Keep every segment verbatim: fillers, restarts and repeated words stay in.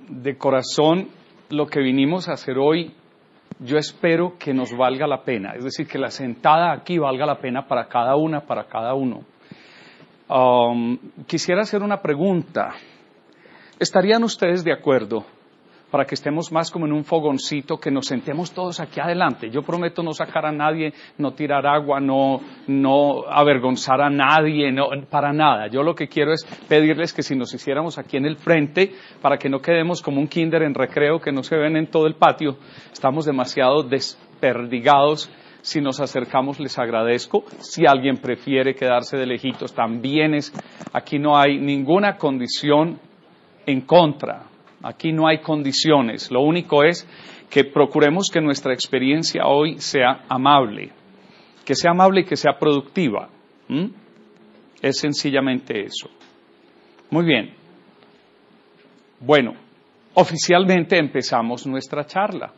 de corazón, lo que vinimos a hacer hoy, yo espero que nos valga la pena. Es decir, que la sentada aquí valga la pena para cada una, para cada uno. Um, quisiera hacer una pregunta. ¿Estarían ustedes de acuerdo para que estemos más como en un fogoncito, que nos sentemos todos aquí adelante? Yo prometo no sacar a nadie, no tirar agua, no, no avergonzar a nadie, no, para nada. Yo lo que quiero es pedirles que si nos hiciéramos aquí en el frente, para que no quedemos como un kinder en recreo que no se ven en todo el patio, estamos demasiado desperdigados. Si nos acercamos, les agradezco. Si alguien prefiere quedarse de lejitos, también es. Aquí no hay ninguna condición en contra. Aquí no hay condiciones. Lo único es que procuremos que nuestra experiencia hoy sea amable. Que sea amable y que sea productiva. ¿Mm? Es sencillamente eso. Muy bien. Bueno, oficialmente empezamos nuestra charla.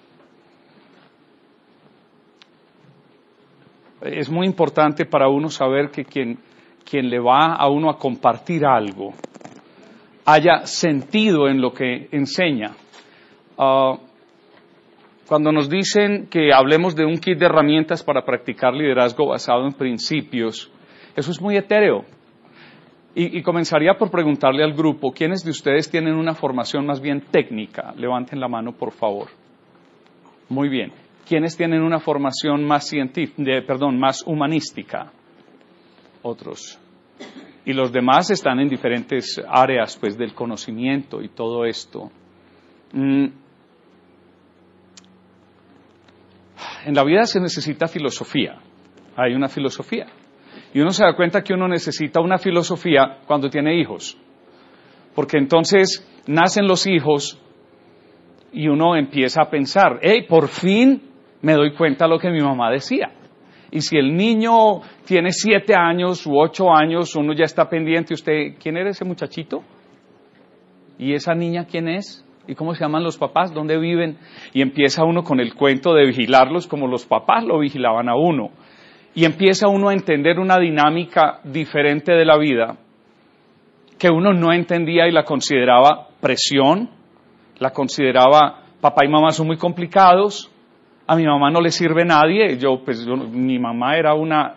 Es muy importante para uno saber que quien, quien le va a uno a compartir algo haya sentido en lo que enseña. Uh, cuando nos dicen que hablemos de un kit de herramientas para practicar liderazgo basado en principios, eso es muy etéreo. Y, y comenzaría por preguntarle al grupo, ¿quiénes de ustedes tienen una formación más bien técnica? Levanten la mano, por favor. Muy bien. ¿Quiénes tienen una formación más científica, de, perdón, más humanística? Otros. Y los demás están en diferentes áreas, pues, del conocimiento y todo esto. Mm. En la vida se necesita filosofía. Hay una filosofía. Y uno se da cuenta que uno necesita una filosofía cuando tiene hijos. Porque entonces nacen los hijos y uno empieza a pensar, ¡hey, por fin me doy cuenta de lo que mi mamá decía! Y si el niño tiene siete años u ocho años, uno ya está pendiente. ¿Usted quién era ese muchachito? ¿Y esa niña quién es? ¿Y cómo se llaman los papás? ¿Dónde viven? Y empieza uno con el cuento de vigilarlos como los papás lo vigilaban a uno. Y empieza uno a entender una dinámica diferente de la vida que uno no entendía y la consideraba presión, la consideraba papá y mamá son muy complicados. A mi mamá no le sirve nadie. Yo, pues, yo, mi mamá era una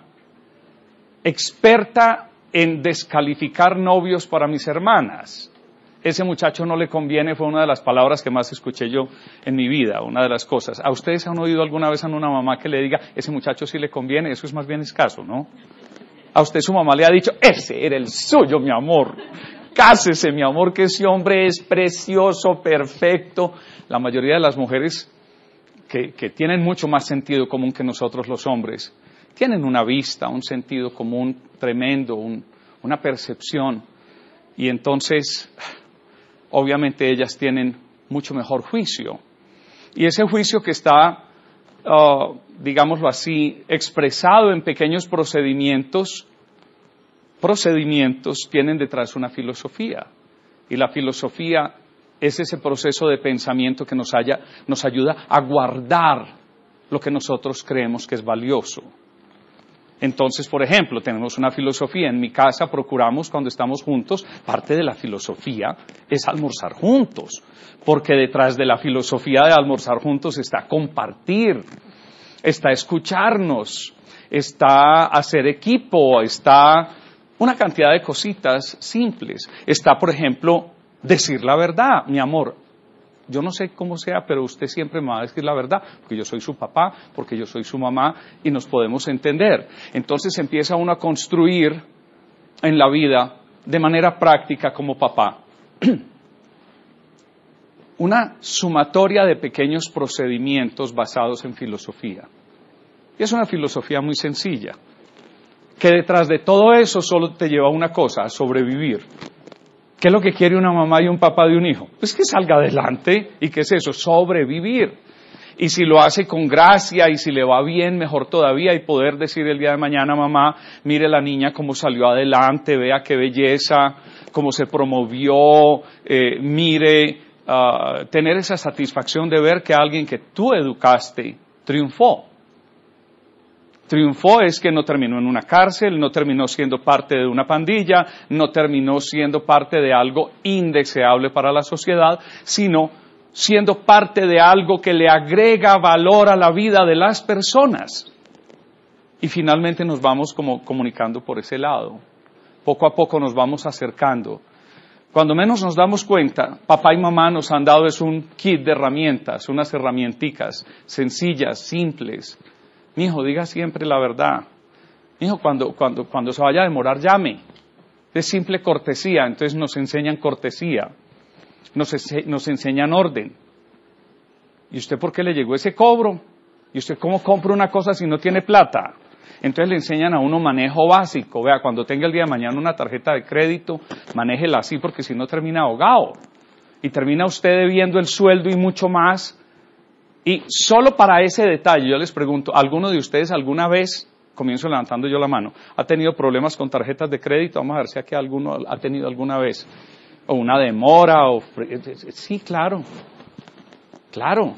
experta en descalificar novios para mis hermanas. Ese muchacho no le conviene, fue una de las palabras que más escuché yo en mi vida, una de las cosas. ¿A ustedes han oído alguna vez a una mamá que le diga, ese muchacho sí le conviene? Eso es más bien escaso, ¿no? A usted su mamá le ha dicho, ese era el suyo, mi amor. Cásese, mi amor, que ese hombre es precioso, perfecto. La mayoría de las mujeres Que, que tienen mucho más sentido común que nosotros los hombres, tienen una vista, un sentido común tremendo, un, una percepción, y entonces, obviamente ellas tienen mucho mejor juicio. Y ese juicio que está, uh, digámoslo así, expresado en pequeños procedimientos, procedimientos tienen detrás una filosofía, y la filosofía es ese proceso de pensamiento que nos, haya, nos ayuda a guardar lo que nosotros creemos que es valioso. Entonces, por ejemplo, tenemos una filosofía. En mi casa procuramos, cuando estamos juntos, parte de la filosofía es almorzar juntos. Porque detrás de la filosofía de almorzar juntos está compartir, está escucharnos, está hacer equipo, está una cantidad de cositas simples. Está, por ejemplo, decir la verdad. Mi amor, yo no sé cómo sea, pero usted siempre me va a decir la verdad, porque yo soy su papá, porque yo soy su mamá, y nos podemos entender. Entonces empieza uno a construir en la vida, de manera práctica como papá, una sumatoria de pequeños procedimientos basados en filosofía. Y es una filosofía muy sencilla, que detrás de todo eso solo te lleva a una cosa, a sobrevivir. ¿Qué es lo que quiere una mamá y un papá de un hijo? Pues que salga adelante. ¿Y qué es eso? Sobrevivir. Y si lo hace con gracia y si le va bien, mejor todavía, y poder decir el día de mañana, mamá, mire la niña cómo salió adelante, vea qué belleza, cómo se promovió, eh, mire, uh, tener esa satisfacción de ver que alguien que tú educaste triunfó. Triunfó es que no terminó en una cárcel, no terminó siendo parte de una pandilla, no terminó siendo parte de algo indeseable para la sociedad, sino siendo parte de algo que le agrega valor a la vida de las personas. Y finalmente nos vamos como comunicando por ese lado. Poco a poco nos vamos acercando. Cuando menos nos damos cuenta, papá y mamá nos han dado es un kit de herramientas, unas herramienticas sencillas, simples. Mijo, diga siempre la verdad. Mijo, cuando, cuando, cuando se vaya a demorar, llame. Es simple cortesía, entonces nos enseñan cortesía. Nos, nos enseñan orden. ¿Y usted por qué le llegó ese cobro? ¿Y usted cómo compra una cosa si no tiene plata? Entonces le enseñan a uno manejo básico. Vea, cuando tenga el día de mañana una tarjeta de crédito, manéjela así porque si no termina ahogado. Y termina usted debiendo el sueldo y mucho más. Y solo para ese detalle, yo les pregunto, ¿alguno de ustedes alguna vez, comienzo levantando yo la mano, ha tenido problemas con tarjetas de crédito? Vamos a ver si aquí alguno ha tenido alguna vez. O una demora, o... Sí, claro. Claro.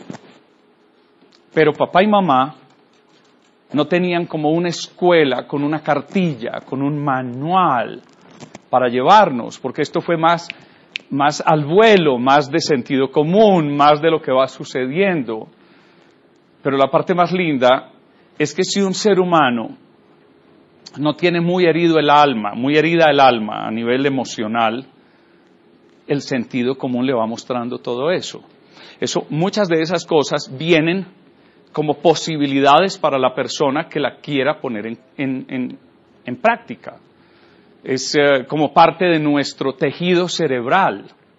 Pero papá y mamá no tenían como una escuela con una cartilla, con un manual para llevarnos, porque esto fue más, más al vuelo, más de sentido común, más de lo que va sucediendo. Pero la parte más linda es que si un ser humano no tiene muy herido el alma, muy herida el alma a nivel emocional, el sentido común le va mostrando todo eso. Eso, muchas de esas cosas vienen como posibilidades para la persona que la quiera poner en, en, en, en práctica. Es eh, como parte de nuestro tejido cerebral.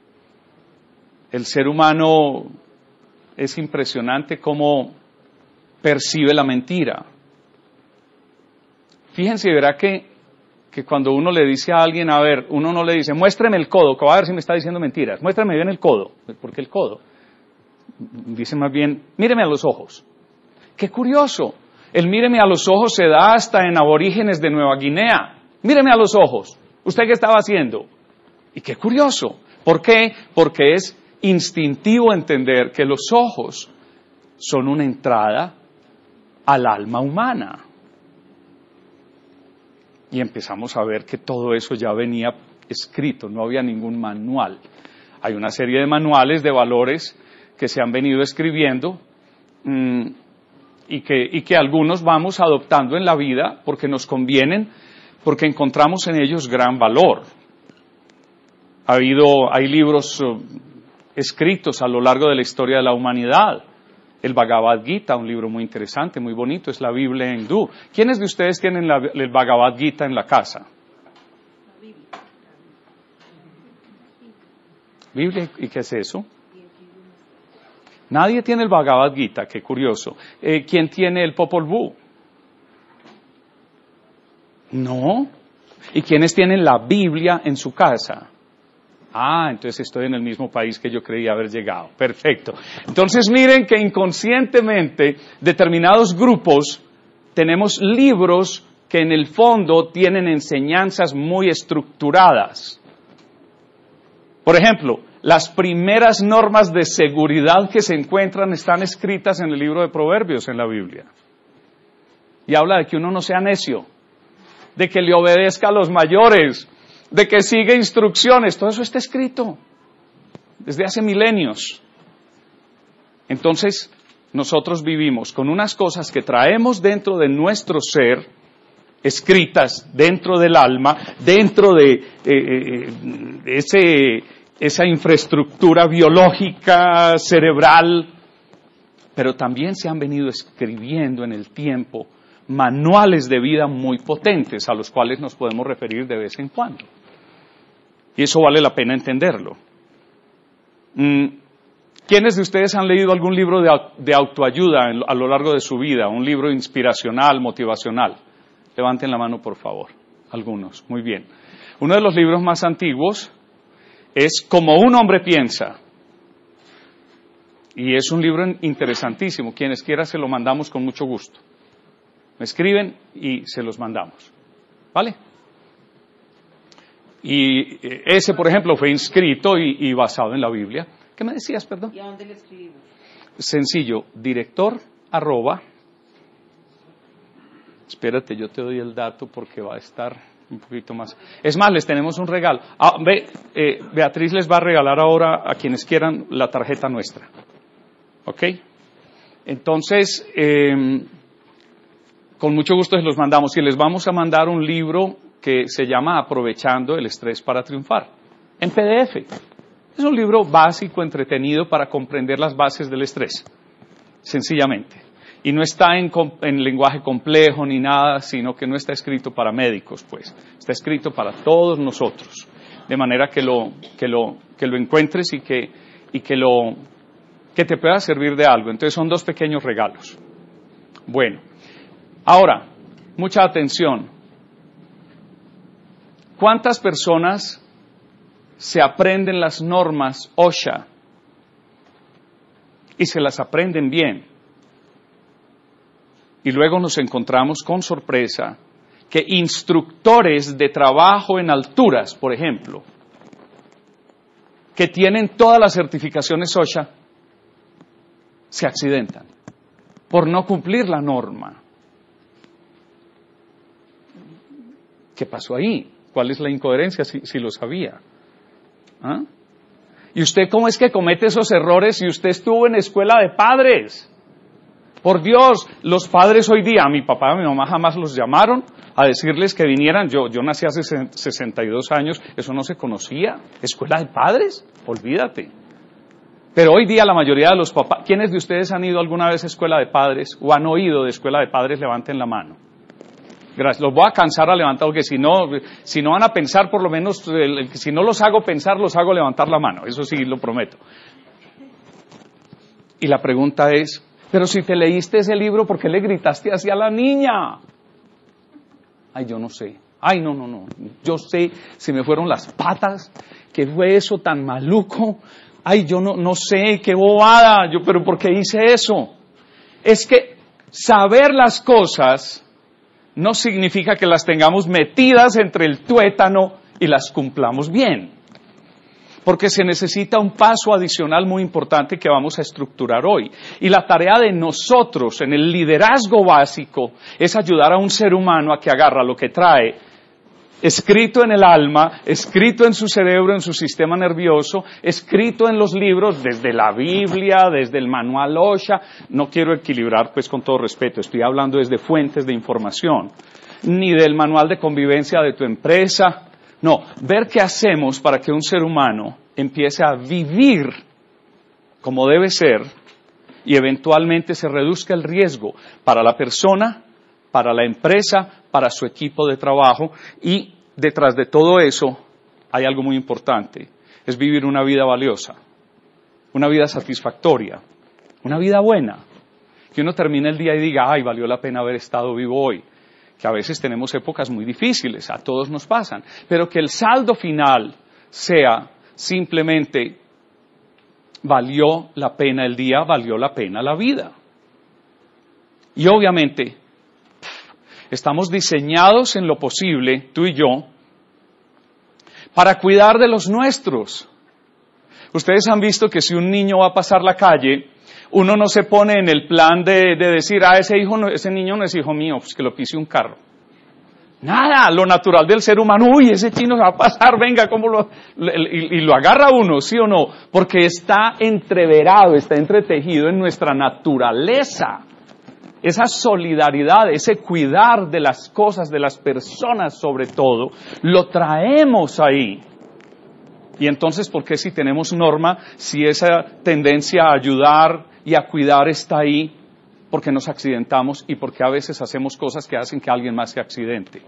El ser humano es impresionante cómo percibe la mentira. Fíjense, verá que, que cuando uno le dice a alguien, a ver, uno no le dice, muéstreme el codo, que va a ver si me está diciendo mentiras, muéstrame bien el codo. ¿Por qué el codo? Dice más bien, míreme a los ojos. ¡Qué curioso! El míreme a los ojos se da hasta en aborígenes de Nueva Guinea. Míreme a los ojos. ¿Usted qué estaba haciendo? Y qué curioso. ¿Por qué? Porque es instintivo entender que los ojos son una entrada al alma humana. Y empezamos a ver que todo eso ya venía escrito, no había ningún manual. Hay una serie de manuales de valores que se han venido escribiendo mmm, y, que, y que algunos vamos adoptando en la vida porque nos convienen, porque encontramos en ellos gran valor. Ha habido, hay libros uh, escritos a lo largo de la historia de la humanidad. El Bhagavad Gita, un libro muy interesante, muy bonito, es la Biblia hindú. ¿Quiénes de ustedes tienen la, el Bhagavad Gita en la casa? ¿Biblia? ¿Y qué es eso? Nadie tiene el Bhagavad Gita, qué curioso. Eh, ¿Quién tiene el Popol Vuh? No. ¿Y quiénes tienen la Biblia en su casa? Ah, entonces estoy en el mismo país que yo creía haber llegado. Perfecto. Entonces miren que inconscientemente determinados grupos tenemos libros que en el fondo tienen enseñanzas muy estructuradas. Por ejemplo, las primeras normas de seguridad que se encuentran están escritas en el libro de Proverbios en la Biblia. Y habla de que uno no sea necio, de que le obedezca a los mayores, de que siga instrucciones. Todo eso está escrito desde hace milenios. Entonces, nosotros vivimos con unas cosas que traemos dentro de nuestro ser, escritas dentro del alma, dentro de, eh, eh, de ese, esa infraestructura biológica, cerebral, pero también se han venido escribiendo en el tiempo manuales de vida muy potentes a los cuales nos podemos referir de vez en cuando. Y eso vale la pena entenderlo. ¿Quiénes de ustedes han leído algún libro de, de autoayuda a lo largo de su vida? Un libro inspiracional, motivacional. Levanten la mano, por favor. Algunos. Muy bien. Uno de los libros más antiguos es Como un hombre piensa. Y es un libro interesantísimo. Quienes quieran se lo mandamos con mucho gusto. Me escriben y se los mandamos. ¿Vale? Y ese, por ejemplo, fue inscrito y, y basado en la Biblia. ¿Qué me decías, perdón? ¿Y a dónde le escribimos? Sencillo, director arroba Espérate, yo te doy el dato porque va a estar un poquito más. Es más, les tenemos un regalo. Ah, ve, eh, Beatriz les va a regalar ahora a quienes quieran la tarjeta nuestra. ¿Ok? Entonces, eh, con mucho gusto se los mandamos y les vamos a mandar un libro que se llama Aprovechando el estrés para triunfar, en P D F. Es un libro básico, entretenido para comprender las bases del estrés, sencillamente. Y no está en, en lenguaje complejo ni nada, sino que no está escrito para médicos, pues. Está escrito para todos nosotros, de manera que lo, que lo, que lo encuentres y que, y que lo, que te pueda servir de algo. Entonces son dos pequeños regalos. Bueno, ahora, mucha atención. ¿Cuántas personas se aprenden las normas OSHA y se las aprenden bien? Y luego nos encontramos con sorpresa que instructores de trabajo en alturas, por ejemplo, que tienen todas las certificaciones OSHA, se accidentan por no cumplir la norma. ¿Qué pasó ahí? ¿Cuál es la incoherencia si, si lo sabía? ¿Ah? ¿Y usted cómo es que comete esos errores si usted estuvo en escuela de padres? Por Dios, los padres hoy día, a mi papá y a mi mamá jamás los llamaron a decirles que vinieran. Yo, yo nací hace sesenta y dos años, eso no se conocía. ¿Escuela de padres? Olvídate. Pero hoy día la mayoría de los papás, ¿quiénes de ustedes han ido alguna vez a escuela de padres o han oído de escuela de padres? Levanten la mano. Gracias. Los voy a cansar a levantar, porque si no, si no van a pensar, por lo menos, el, si no los hago pensar, los hago levantar la mano. Eso sí, lo prometo. Y la pregunta es, pero si te leíste ese libro, ¿por qué le gritaste así a la niña? Ay, yo no sé. Ay, no, no, no. Yo sé, se me fueron las patas. ¿Qué fue eso tan maluco? Ay, yo no, no sé, qué bobada. Yo, pero ¿por qué hice eso? Es que saber las cosas no significa que las tengamos metidas entre el tuétano y las cumplamos bien. Porque se necesita un paso adicional muy importante que vamos a estructurar hoy. Y la tarea de nosotros en el liderazgo básico es ayudar a un ser humano a que agarra lo que trae escrito en el alma, escrito en su cerebro, en su sistema nervioso, escrito en los libros, desde la Biblia, desde el manual OSHA. No quiero equilibrar, pues, con todo respeto, estoy hablando desde fuentes de información, ni del manual de convivencia de tu empresa. No, ver qué hacemos para que un ser humano empiece a vivir como debe ser y eventualmente se reduzca el riesgo para la persona, para la empresa, para su equipo de trabajo. Y detrás de todo eso hay algo muy importante, es vivir una vida valiosa, una vida satisfactoria, una vida buena, que uno termine el día y diga, ay, valió la pena haber estado vivo hoy, que a veces tenemos épocas muy difíciles, a todos nos pasan, pero que el saldo final sea simplemente, valió la pena el día, valió la pena la vida. Y obviamente, estamos diseñados en lo posible, tú y yo, para cuidar de los nuestros. Ustedes han visto que si un niño va a pasar la calle, uno no se pone en el plan de, de decir, ah, ese hijo no, ese niño no es hijo mío, pues que lo pise un carro. Nada, lo natural del ser humano, uy, ese chino se va a pasar, venga, ¿cómo lo...? Y, y lo agarra uno, ¿sí o no? Porque está entreverado, está entretejido en nuestra naturaleza. Esa solidaridad, ese cuidar de las cosas, de las personas sobre todo, lo traemos ahí. Y entonces, ¿por qué si tenemos norma, si esa tendencia a ayudar y a cuidar está ahí? Porque nos accidentamos y porque a veces hacemos cosas que hacen que alguien más se accidente.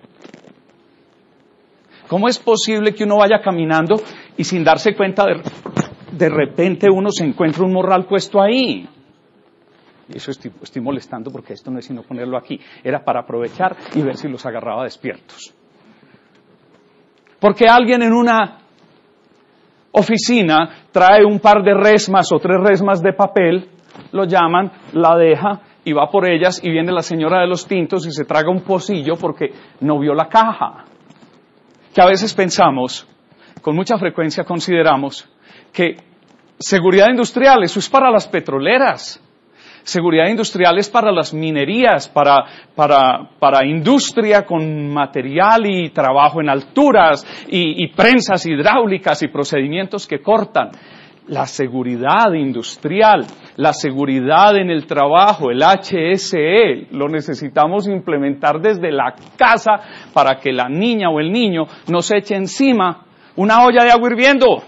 ¿Cómo es posible que uno vaya caminando y sin darse cuenta de, de repente uno se encuentra un morral puesto ahí? Y eso estoy, estoy molestando porque esto no es sino ponerlo aquí. Era para aprovechar y ver si los agarraba despiertos. Porque alguien en una oficina trae un par de resmas o tres resmas de papel, lo llaman, la deja y va por ellas y viene la señora de los tintos y se traga un pocillo porque no vio la caja. Que a veces pensamos, con mucha frecuencia consideramos que seguridad industrial, eso es para las petroleras. Seguridad industrial es para las minerías, para, para, para industria con material y trabajo en alturas y, y prensas hidráulicas y procedimientos que cortan. La seguridad industrial, la seguridad en el trabajo, el H S E, lo necesitamos implementar desde la casa para que la niña o el niño no se eche encima una olla de agua hirviendo.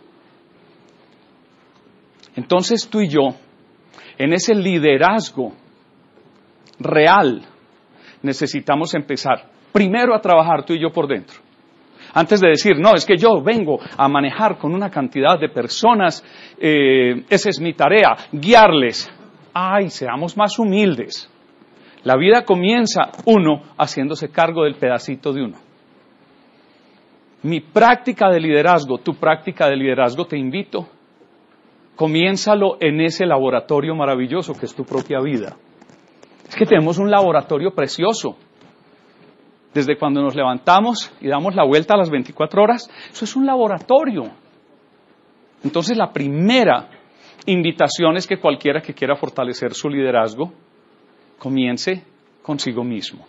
Entonces tú y yo, en ese liderazgo real, necesitamos empezar primero a trabajar tú y yo por dentro. Antes de decir, no, es que yo vengo a manejar con una cantidad de personas, eh, esa es mi tarea, guiarles. Ay, seamos más humildes. La vida comienza uno haciéndose cargo del pedacito de uno. Mi práctica de liderazgo, tu práctica de liderazgo, te invito, comiénzalo en ese laboratorio maravilloso que es tu propia vida. Es que tenemos un laboratorio precioso. Desde cuando nos levantamos y damos la vuelta a las veinticuatro horas, eso es un laboratorio. Entonces la primera invitación es que cualquiera que quiera fortalecer su liderazgo, comience consigo mismo.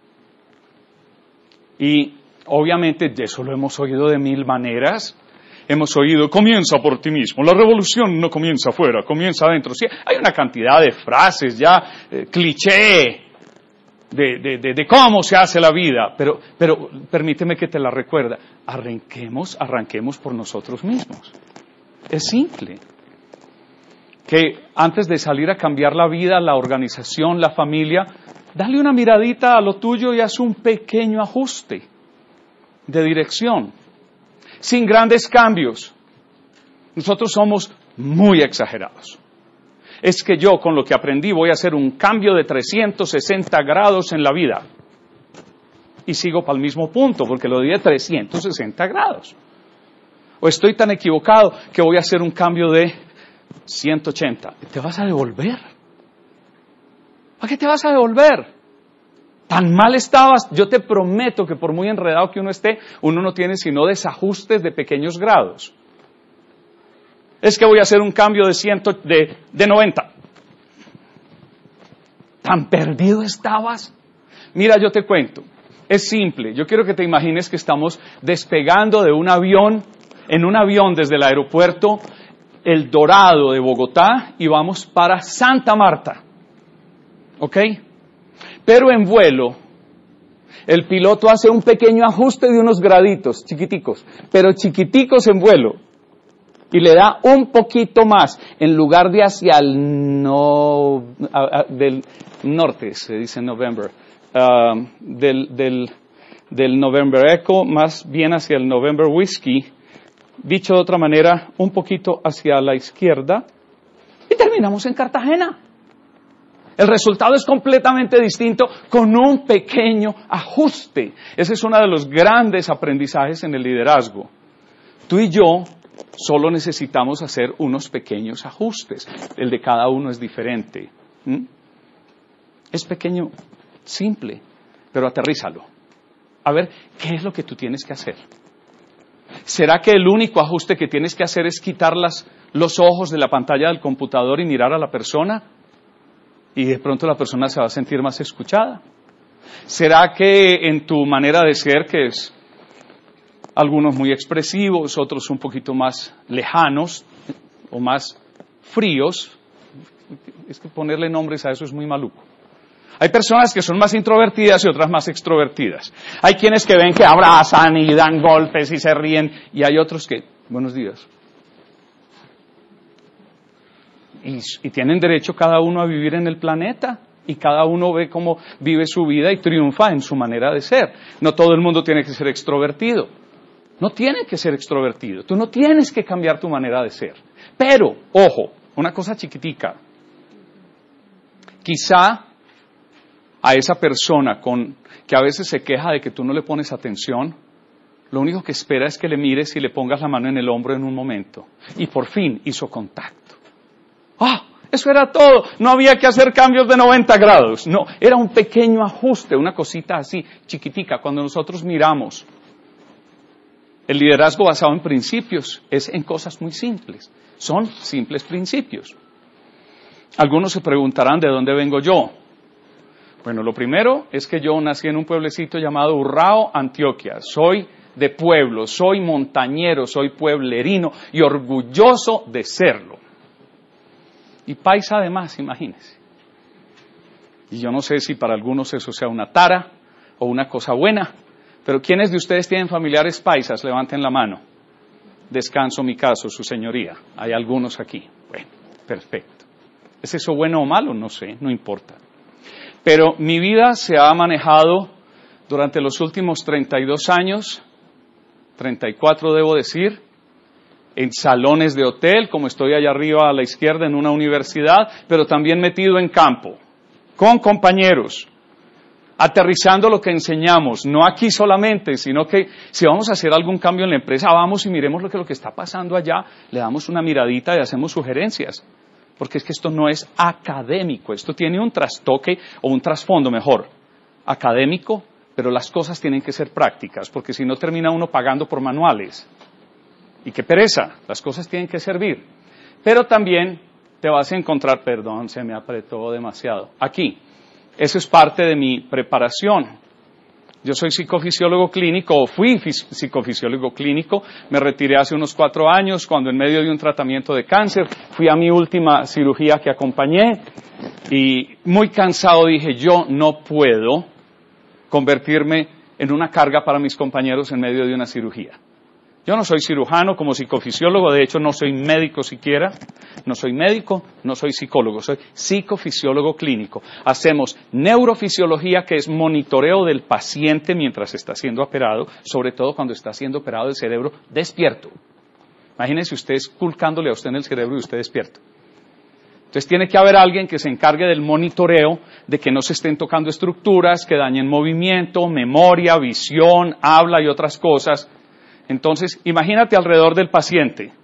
Y obviamente de eso lo hemos oído de mil maneras. Hemos oído, comienza por ti mismo, la revolución no comienza afuera, comienza adentro. Sí, hay una cantidad de frases ya, eh, cliché, De, de, de, de cómo se hace la vida, pero, pero permíteme que te la recuerda, arranquemos, arranquemos por nosotros mismos. Es simple. Que antes de salir a cambiar la vida, la organización, la familia, dale una miradita a lo tuyo y haz un pequeño ajuste de dirección, sin grandes cambios. Nosotros somos muy exagerados. Es que yo con lo que aprendí voy a hacer un cambio de trescientos sesenta grados en la vida. Y sigo para el mismo punto, porque lo di de trescientos sesenta grados. O estoy tan equivocado que voy a hacer un cambio de ciento ochenta. ¿Te vas a devolver? ¿A qué te vas a devolver? Tan mal estabas. Yo te prometo que por muy enredado que uno esté, uno no tiene sino desajustes de pequeños grados. Es que voy a hacer un cambio de, ciento, de, de noventa. ¿Tan perdido estabas? Mira, yo te cuento. Es simple. Yo quiero que te imagines que estamos despegando de un avión, en un avión desde el aeropuerto El Dorado de Bogotá y vamos para Santa Marta. ¿Ok? Pero en vuelo, el piloto hace un pequeño ajuste de unos graditos, chiquiticos, pero chiquiticos en vuelo. Y le da un poquito más, en lugar de hacia el no, a, a, del norte, se dice November, uh, del, del, del November Echo, más bien hacia el November Whiskey, dicho de otra manera, un poquito hacia la izquierda, y terminamos en Cartagena. El resultado es completamente distinto con un pequeño ajuste. Ese es uno de los grandes aprendizajes en el liderazgo. Tú y yo solo necesitamos hacer unos pequeños ajustes. El de cada uno es diferente. ¿Mm? Es pequeño, simple, pero aterrízalo. A ver, ¿qué es lo que tú tienes que hacer? ¿Será que el único ajuste que tienes que hacer es quitar las, los ojos de la pantalla del computador y mirar a la persona? Y de pronto la persona se va a sentir más escuchada. ¿Será que en tu manera de ser, que es algunos muy expresivos, otros un poquito más lejanos o más fríos, es que ponerle nombres a eso es muy maluco? Hay personas que son más introvertidas y otras más extrovertidas. Hay quienes que ven que abrazan y dan golpes y se ríen, y hay otros que, buenos días. Y, y tienen derecho cada uno a vivir en el planeta, y cada uno ve cómo vive su vida y triunfa en su manera de ser. No todo el mundo tiene que ser extrovertido. No tiene que ser extrovertido. Tú no tienes que cambiar tu manera de ser. Pero, ojo, una cosa chiquitica. Quizá a esa persona con que a veces se queja de que tú no le pones atención, lo único que espera es que le mires y le pongas la mano en el hombro en un momento. Y por fin hizo contacto. ¡Ah! Eso era todo. No había que hacer cambios de noventa grados. No, era un pequeño ajuste, una cosita así, chiquitica. Cuando nosotros miramos el liderazgo basado en principios, es en cosas muy simples. Son simples principios. Algunos se preguntarán de dónde vengo yo. Bueno, lo primero es que yo nací en un pueblecito llamado Urrao, Antioquia. Soy de pueblo, soy montañero, soy pueblerino y orgulloso de serlo. Y paisa además, imagínense. Y yo no sé si para algunos eso sea una tara o una cosa buena, pero ¿quiénes de ustedes tienen familiares paisas? Levanten la mano. Descanso mi caso, su señoría. Hay algunos aquí. Bueno, perfecto. ¿Es eso bueno o malo? No sé, no importa. Pero mi vida se ha manejado durante los últimos treinta y dos años, treinta y cuatro debo decir, en salones de hotel, como estoy allá arriba a la izquierda en una universidad, pero también metido en campo, con compañeros, aterrizando lo que enseñamos, no aquí solamente, sino que si vamos a hacer algún cambio en la empresa, vamos y miremos lo que, lo que está pasando allá, le damos una miradita y hacemos sugerencias. Porque es que esto no es académico, esto tiene un trastoque o un trasfondo mejor, académico, pero las cosas tienen que ser prácticas, porque si no termina uno pagando por manuales. Y qué pereza, las cosas tienen que servir. Pero también te vas a encontrar, perdón, se me apretó demasiado, aquí, eso es parte de mi preparación. Yo soy psicofisiólogo clínico, o fui psicofisiólogo clínico, me retiré hace unos cuatro años, cuando en medio de un tratamiento de cáncer, fui a mi última cirugía que acompañé, y muy cansado dije, yo no puedo convertirme en una carga para mis compañeros en medio de una cirugía. Yo no soy cirujano como psicofisiólogo, de hecho no soy médico siquiera, no soy médico, no soy psicólogo, soy psicofisiólogo clínico. Hacemos neurofisiología, que es monitoreo del paciente mientras está siendo operado, sobre todo cuando está siendo operado el cerebro despierto. Imagínense usted esculcándole a usted en el cerebro y usted despierto. Entonces tiene que haber alguien que se encargue del monitoreo, de que no se estén tocando estructuras, que dañen movimiento, memoria, visión, habla y otras cosas. Entonces, imagínate alrededor del paciente.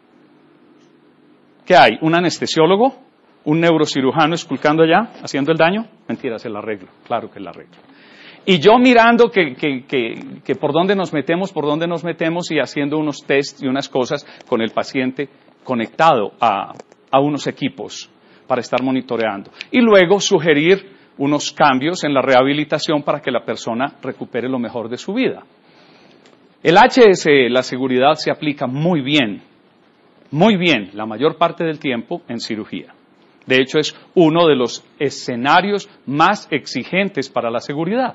¿Qué hay? ¿Un anestesiólogo? ¿Un neurocirujano esculcando allá, haciendo el daño? Mentira, se la arreglo, claro que la arreglo. Y yo mirando que, que, que, que por dónde nos metemos, por dónde nos metemos y haciendo unos tests y unas cosas con el paciente conectado a, a unos equipos para estar monitoreando. Y luego sugerir unos cambios en la rehabilitación para que la persona recupere lo mejor de su vida. El H S E, la seguridad, se aplica muy bien, muy bien, la mayor parte del tiempo en cirugía. De hecho, es uno de los escenarios más exigentes para la seguridad.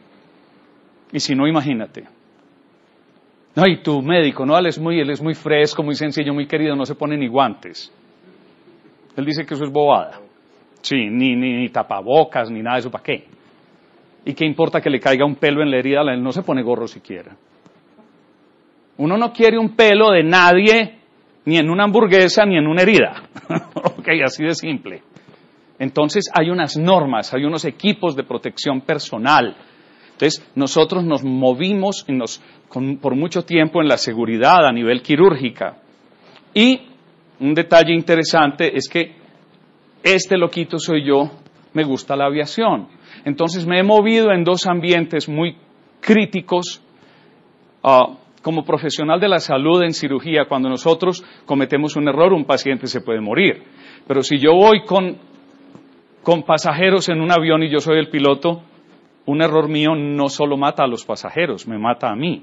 Y si no, imagínate. No, y tu médico, no, él es muy, él es muy fresco, muy sencillo, muy querido, no se pone ni guantes. Él dice que eso es bobada. Sí, ni, ni, ni tapabocas, ni nada de eso, ¿para qué? ¿Y qué importa que le caiga un pelo en la herida? Él no se pone gorro siquiera. Uno no quiere un pelo de nadie, ni en una hamburguesa, ni en una herida. Ok, así de simple. Entonces hay unas normas, hay unos equipos de protección personal. Entonces nosotros nos movimos y nos, con, por mucho tiempo en la seguridad a nivel quirúrgica. Y un detalle interesante es que este loquito soy yo, me gusta la aviación. Entonces me he movido en dos ambientes muy críticos, uh, como profesional de la salud en cirugía. Cuando nosotros cometemos un error, un paciente se puede morir. Pero si yo voy con, con pasajeros en un avión y yo soy el piloto, un error mío no solo mata a los pasajeros, me mata a mí.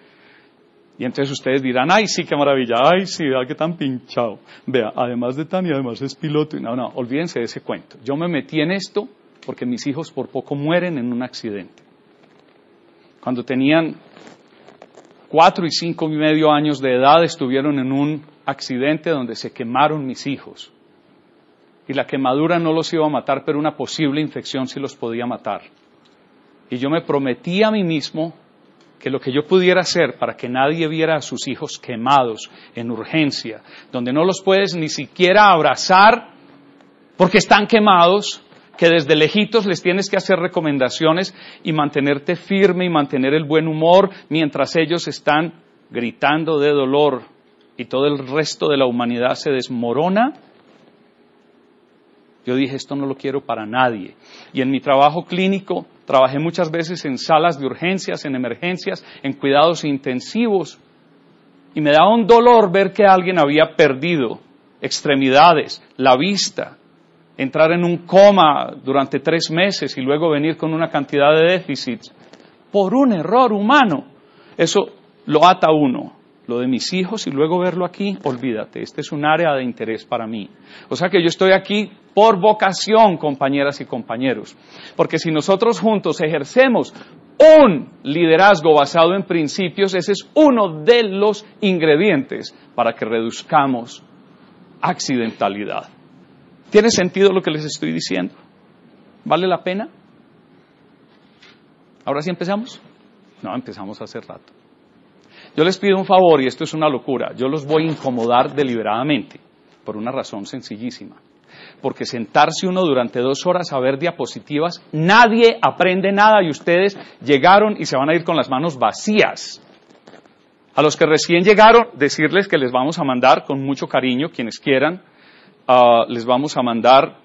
Y entonces ustedes dirán, ay, sí, qué maravilla, ay, sí, vea qué tan pinchado. Vea, además de tan y además es piloto. Y no, no, olvídense de ese cuento. Yo me metí en esto porque mis hijos por poco mueren en un accidente. Cuando tenían cuatro y cinco y medio años de edad estuvieron en un accidente donde se quemaron mis hijos. Y la quemadura no los iba a matar, pero una posible infección sí los podía matar. Y yo me prometí a mí mismo que lo que yo pudiera hacer para que nadie viera a sus hijos quemados en urgencia, donde no los puedes ni siquiera abrazar porque están quemados, que desde lejitos les tienes que hacer recomendaciones y mantenerte firme y mantener el buen humor mientras ellos están gritando de dolor y todo el resto de la humanidad se desmorona. Yo dije, esto no lo quiero para nadie. Y en mi trabajo clínico trabajé muchas veces en salas de urgencias, en emergencias, en cuidados intensivos. Y me daba un dolor ver que alguien había perdido extremidades, la vista, entrar en un coma durante tres meses y luego venir con una cantidad de déficits por un error humano. Eso lo ata a uno. Lo de mis hijos y luego verlo aquí, olvídate, este es un área de interés para mí. O sea que yo estoy aquí por vocación, compañeras y compañeros. Porque si nosotros juntos ejercemos un liderazgo basado en principios, ese es uno de los ingredientes para que reduzcamos accidentalidad. ¿Tiene sentido lo que les estoy diciendo? ¿Vale la pena? ¿Ahora sí empezamos? No, empezamos hace rato. Yo les pido un favor, y esto es una locura, yo los voy a incomodar deliberadamente, por una razón sencillísima. Porque sentarse uno durante dos horas a ver diapositivas, nadie aprende nada y ustedes llegaron y se van a ir con las manos vacías. A los que recién llegaron, decirles que les vamos a mandar con mucho cariño, quienes quieran, uh, les vamos a mandar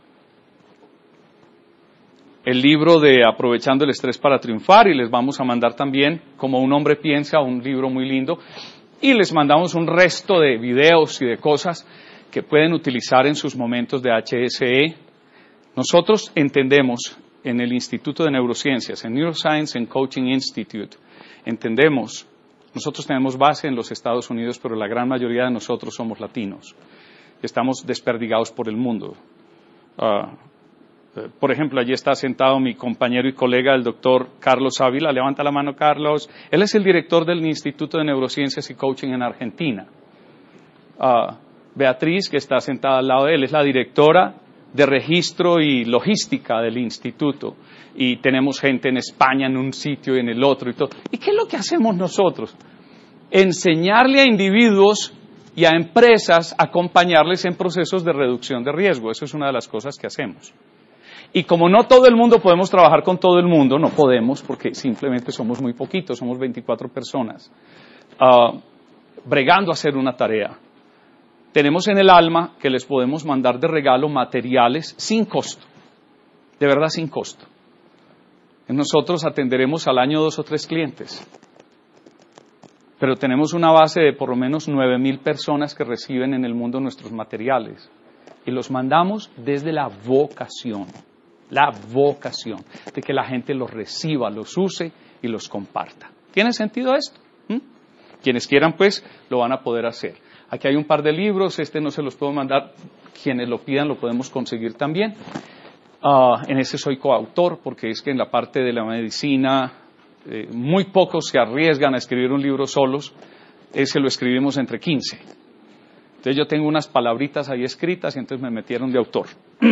el libro de Aprovechando el Estrés para Triunfar y les vamos a mandar también Como un hombre piensa, un libro muy lindo, y les mandamos un resto de videos y de cosas que pueden utilizar en sus momentos de H S E. Nosotros entendemos en el Instituto de Neurociencias, en Neuroscience and Coaching Institute, entendemos, nosotros tenemos base en los Estados Unidos, pero la gran mayoría de nosotros somos latinos, estamos desperdigados por el mundo. Uh, Por ejemplo, allí está sentado mi compañero y colega, el doctor Carlos Ávila. Levanta la mano, Carlos. Él es el director del Instituto de Neurociencias y Coaching en Argentina. Uh, Beatriz, que está sentada al lado de él, es la directora de registro y logística del instituto. Y tenemos gente en España, en un sitio y en el otro y todo. ¿Y qué es lo que hacemos nosotros? Enseñarle a individuos y a empresas a acompañarles en procesos de reducción de riesgo. Eso es una de las cosas que hacemos. Y como no todo el mundo podemos trabajar con todo el mundo, no podemos porque simplemente somos muy poquitos, somos veinticuatro personas, uh, bregando a hacer una tarea. Tenemos en el alma que les podemos mandar de regalo materiales sin costo, de verdad sin costo. Nosotros atenderemos al año dos o tres clientes, pero tenemos una base de por lo menos nueve mil personas que reciben en el mundo nuestros materiales y los mandamos desde la vocación. La vocación de que la gente los reciba, los use y los comparta. ¿Tiene sentido esto? ¿Mm? Quienes quieran, pues, lo van a poder hacer. Aquí hay un par de libros, este no se los puedo mandar, quienes lo pidan lo podemos conseguir también. Uh, en ese soy coautor, porque es que en la parte de la medicina eh, muy pocos se arriesgan a escribir un libro solos, ese lo escribimos entre quince. Entonces yo tengo unas palabritas ahí escritas y entonces me metieron de autor.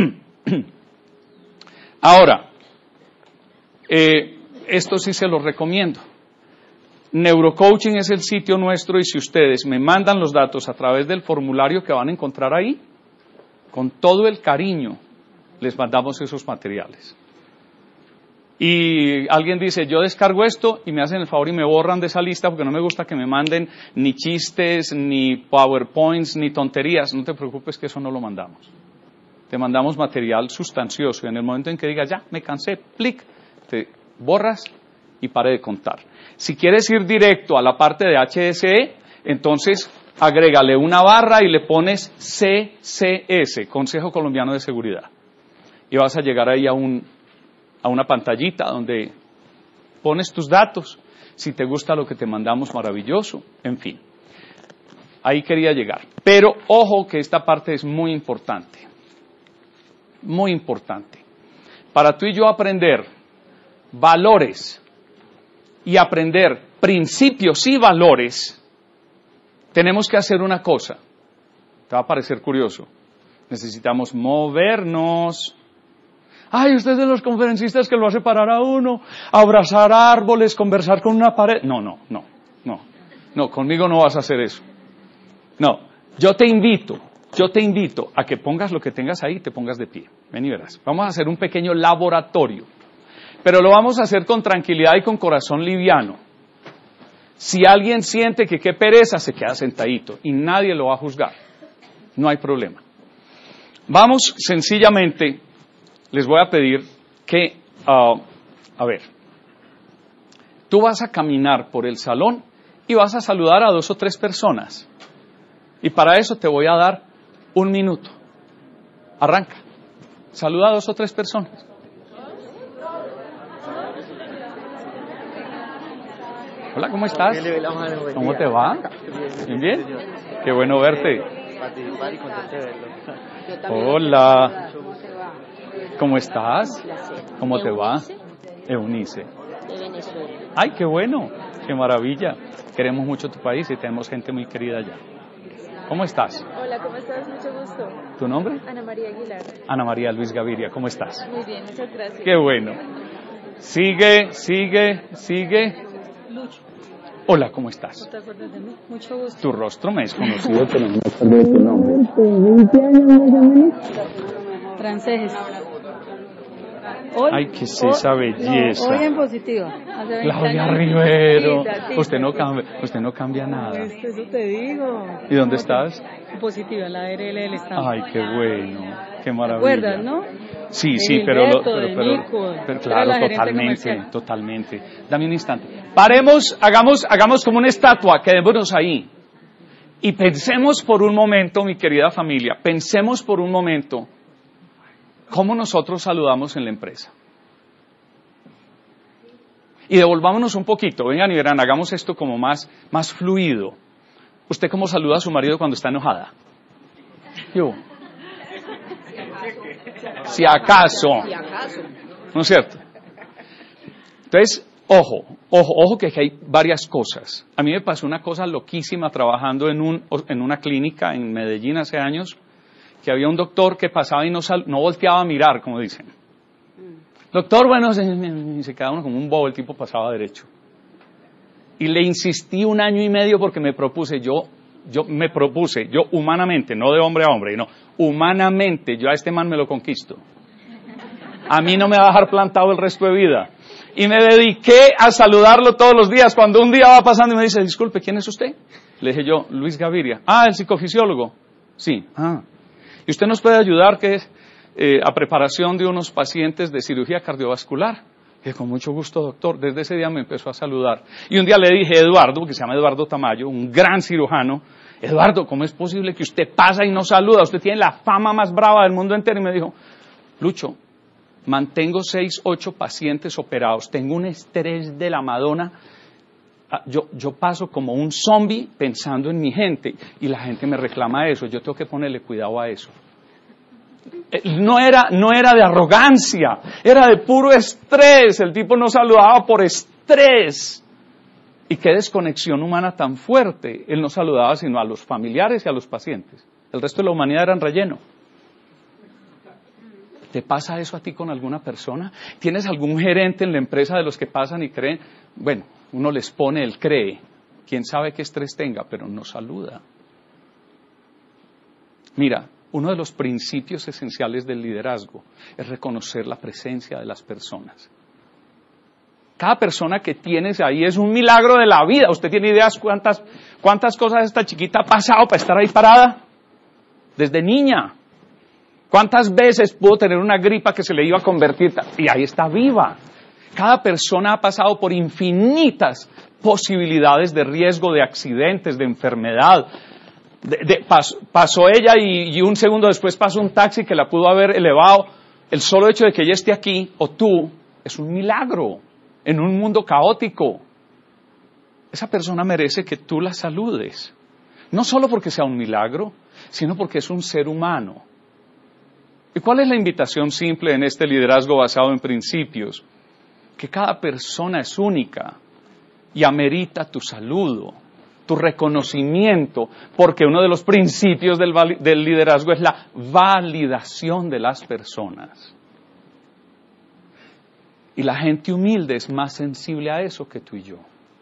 Ahora, eh, esto sí se lo recomiendo. Neurocoaching es el sitio nuestro y si ustedes me mandan los datos a través del formulario que van a encontrar ahí, con todo el cariño les mandamos esos materiales. Y alguien dice, yo descargo esto y me hacen el favor y me borran de esa lista porque no me gusta que me manden ni chistes, ni PowerPoints, ni tonterías. No te preocupes que eso no lo mandamos. Te mandamos material sustancioso y en el momento en que digas, ya, me cansé, plic, te borras y pare de contar. Si quieres ir directo a la parte de H S E, entonces agrégale una barra y le pones C C S, Consejo Colombiano de Seguridad. Y vas a llegar ahí a, un, a una pantallita donde pones tus datos. Si te gusta lo que te mandamos, maravilloso, en fin. Ahí quería llegar. Pero ojo que esta parte es muy importante. Muy importante. Para tú y yo aprender valores y aprender principios y valores, tenemos que hacer una cosa. Te va a parecer curioso. Necesitamos movernos. Ay, usted es de los conferencistas que lo hace parar a uno, abrazar árboles, conversar con una pared. No, no, no, no. No, conmigo no vas a hacer eso. No, yo te invito. Yo te invito a que pongas lo que tengas ahí y te pongas de pie. Ven y verás. Vamos a hacer un pequeño laboratorio. Pero lo vamos a hacer con tranquilidad y con corazón liviano. Si alguien siente que qué pereza, se queda sentadito y nadie lo va a juzgar. No hay problema. Vamos sencillamente, les voy a pedir que, uh, a ver, tú vas a caminar por el salón y vas a saludar a dos o tres personas. Y para eso te voy a dar un minuto. Arranca. Saluda a dos o tres personas. Hola, ¿cómo estás? ¿Cómo te va? ¿Bien, bien? Qué bueno verte. Hola. ¿Cómo estás? ¿Cómo te va? Eunice. De Venezuela. Ay, qué bueno. Qué maravilla. Queremos mucho tu país y tenemos gente muy querida allá. ¿Cómo estás? Hola, ¿cómo estás? Mucho gusto. ¿Tu nombre? Ana María Aguilar. Ana María Luis Gaviria. ¿Cómo estás? Muy bien, muchas gracias. Qué bueno. Sigue, sigue, sigue. Lucho. Hola, ¿cómo estás? ¿No te acuerdas de mí? Mucho gusto. Tu rostro me es conocido, pero no me acuerdo de tu nombre. Franceses. Hoy, Ay, qué es esa hoy, belleza. No, hoy en positivo. Hace veinte Claudia años. Rivero. Sí, sí, Usted no sí. cambia, usted no cambia nada. Pues, eso te digo. ¿Y dónde estás? Positiva, la A R L del Estado. Ay, qué bueno, qué ¿Te maravilla. acuerdas, no? Sí, De sí, pero, lo, Gilberto, pero, de pero, Nico, pero era claro, la gerente totalmente, comercial. totalmente. Dame un instante. Paremos, hagamos, hagamos como una estatua, quedémonos ahí. Y pensemos por un momento, mi querida familia, pensemos por un momento cómo nosotros saludamos en la empresa. Y devolvámonos un poquito, vengan y verán, hagamos esto como más, más fluido. ¿Usted cómo saluda a su marido cuando está enojada? Yo. Si acaso. Si acaso. ¿No es cierto? Entonces, ojo, ojo, ojo que aquí hay varias cosas. A mí me pasó una cosa loquísima trabajando en, un, en una clínica en Medellín hace años, que había un doctor que pasaba y no, sal, no volteaba a mirar, como dicen. Doctor, bueno, se, se quedaba uno como un bobo, el tipo pasaba derecho. Y le insistí un año y medio porque me propuse, yo, yo me propuse, yo humanamente, no de hombre a hombre, no, humanamente, yo a este man me lo conquisto. A mí no me va a dejar plantado el resto de vida. Y me dediqué a saludarlo todos los días. Cuando un día va pasando y me dice, disculpe, ¿quién es usted? Le dije yo, Luis Gaviria. Ah, el psicofisiólogo. Sí. Ah. ¿Y usted nos puede ayudar que es eh, a preparación de unos pacientes de cirugía cardiovascular? Que con mucho gusto, doctor. Desde ese día me empezó a saludar. Y un día le dije, Eduardo, que se llama Eduardo Tamayo, un gran cirujano, Eduardo, ¿cómo es posible que usted pasa y no saluda? Usted tiene la fama más brava del mundo entero. Y me dijo, Lucho, mantengo seis, ocho pacientes operados, tengo un estrés de la Madonna, yo, yo paso como un zombie pensando en mi gente y la gente me reclama eso, yo tengo que ponerle cuidado a eso. No era, no era de arrogancia, era de puro estrés, el tipo no saludaba por estrés. Y qué desconexión humana tan fuerte, él no saludaba sino a los familiares y a los pacientes, el resto de la humanidad era en relleno. ¿Te pasa eso a ti con alguna persona? ¿Tienes algún gerente en la empresa de los que pasan y creen? Bueno, uno les pone el cree. Quién sabe qué estrés tenga, pero no saluda. Mira, uno de los principios esenciales del liderazgo es reconocer la presencia de las personas. Cada persona que tienes ahí es un milagro de la vida. ¿Usted tiene ideas cuántas, cuántas cosas esta chiquita ha pasado para estar ahí parada? Desde niña. ¿Cuántas veces pudo tener una gripa que se le iba a convertir? Y ahí está viva. Cada persona ha pasado por infinitas posibilidades de riesgo, de accidentes, de enfermedad. De, de, pas, pasó ella y, y un segundo después pasó un taxi que la pudo haber elevado. El solo hecho de que ella esté aquí, o tú, es un milagro en un mundo caótico. Esa persona merece que tú la saludes. No solo porque sea un milagro, sino porque es un ser humano. ¿Y cuál es la invitación simple en este liderazgo basado en principios? Que cada persona es única y amerita tu saludo, tu reconocimiento, porque uno de los principios del, del liderazgo es la validación de las personas. Y la gente humilde es más sensible a eso que tú y yo.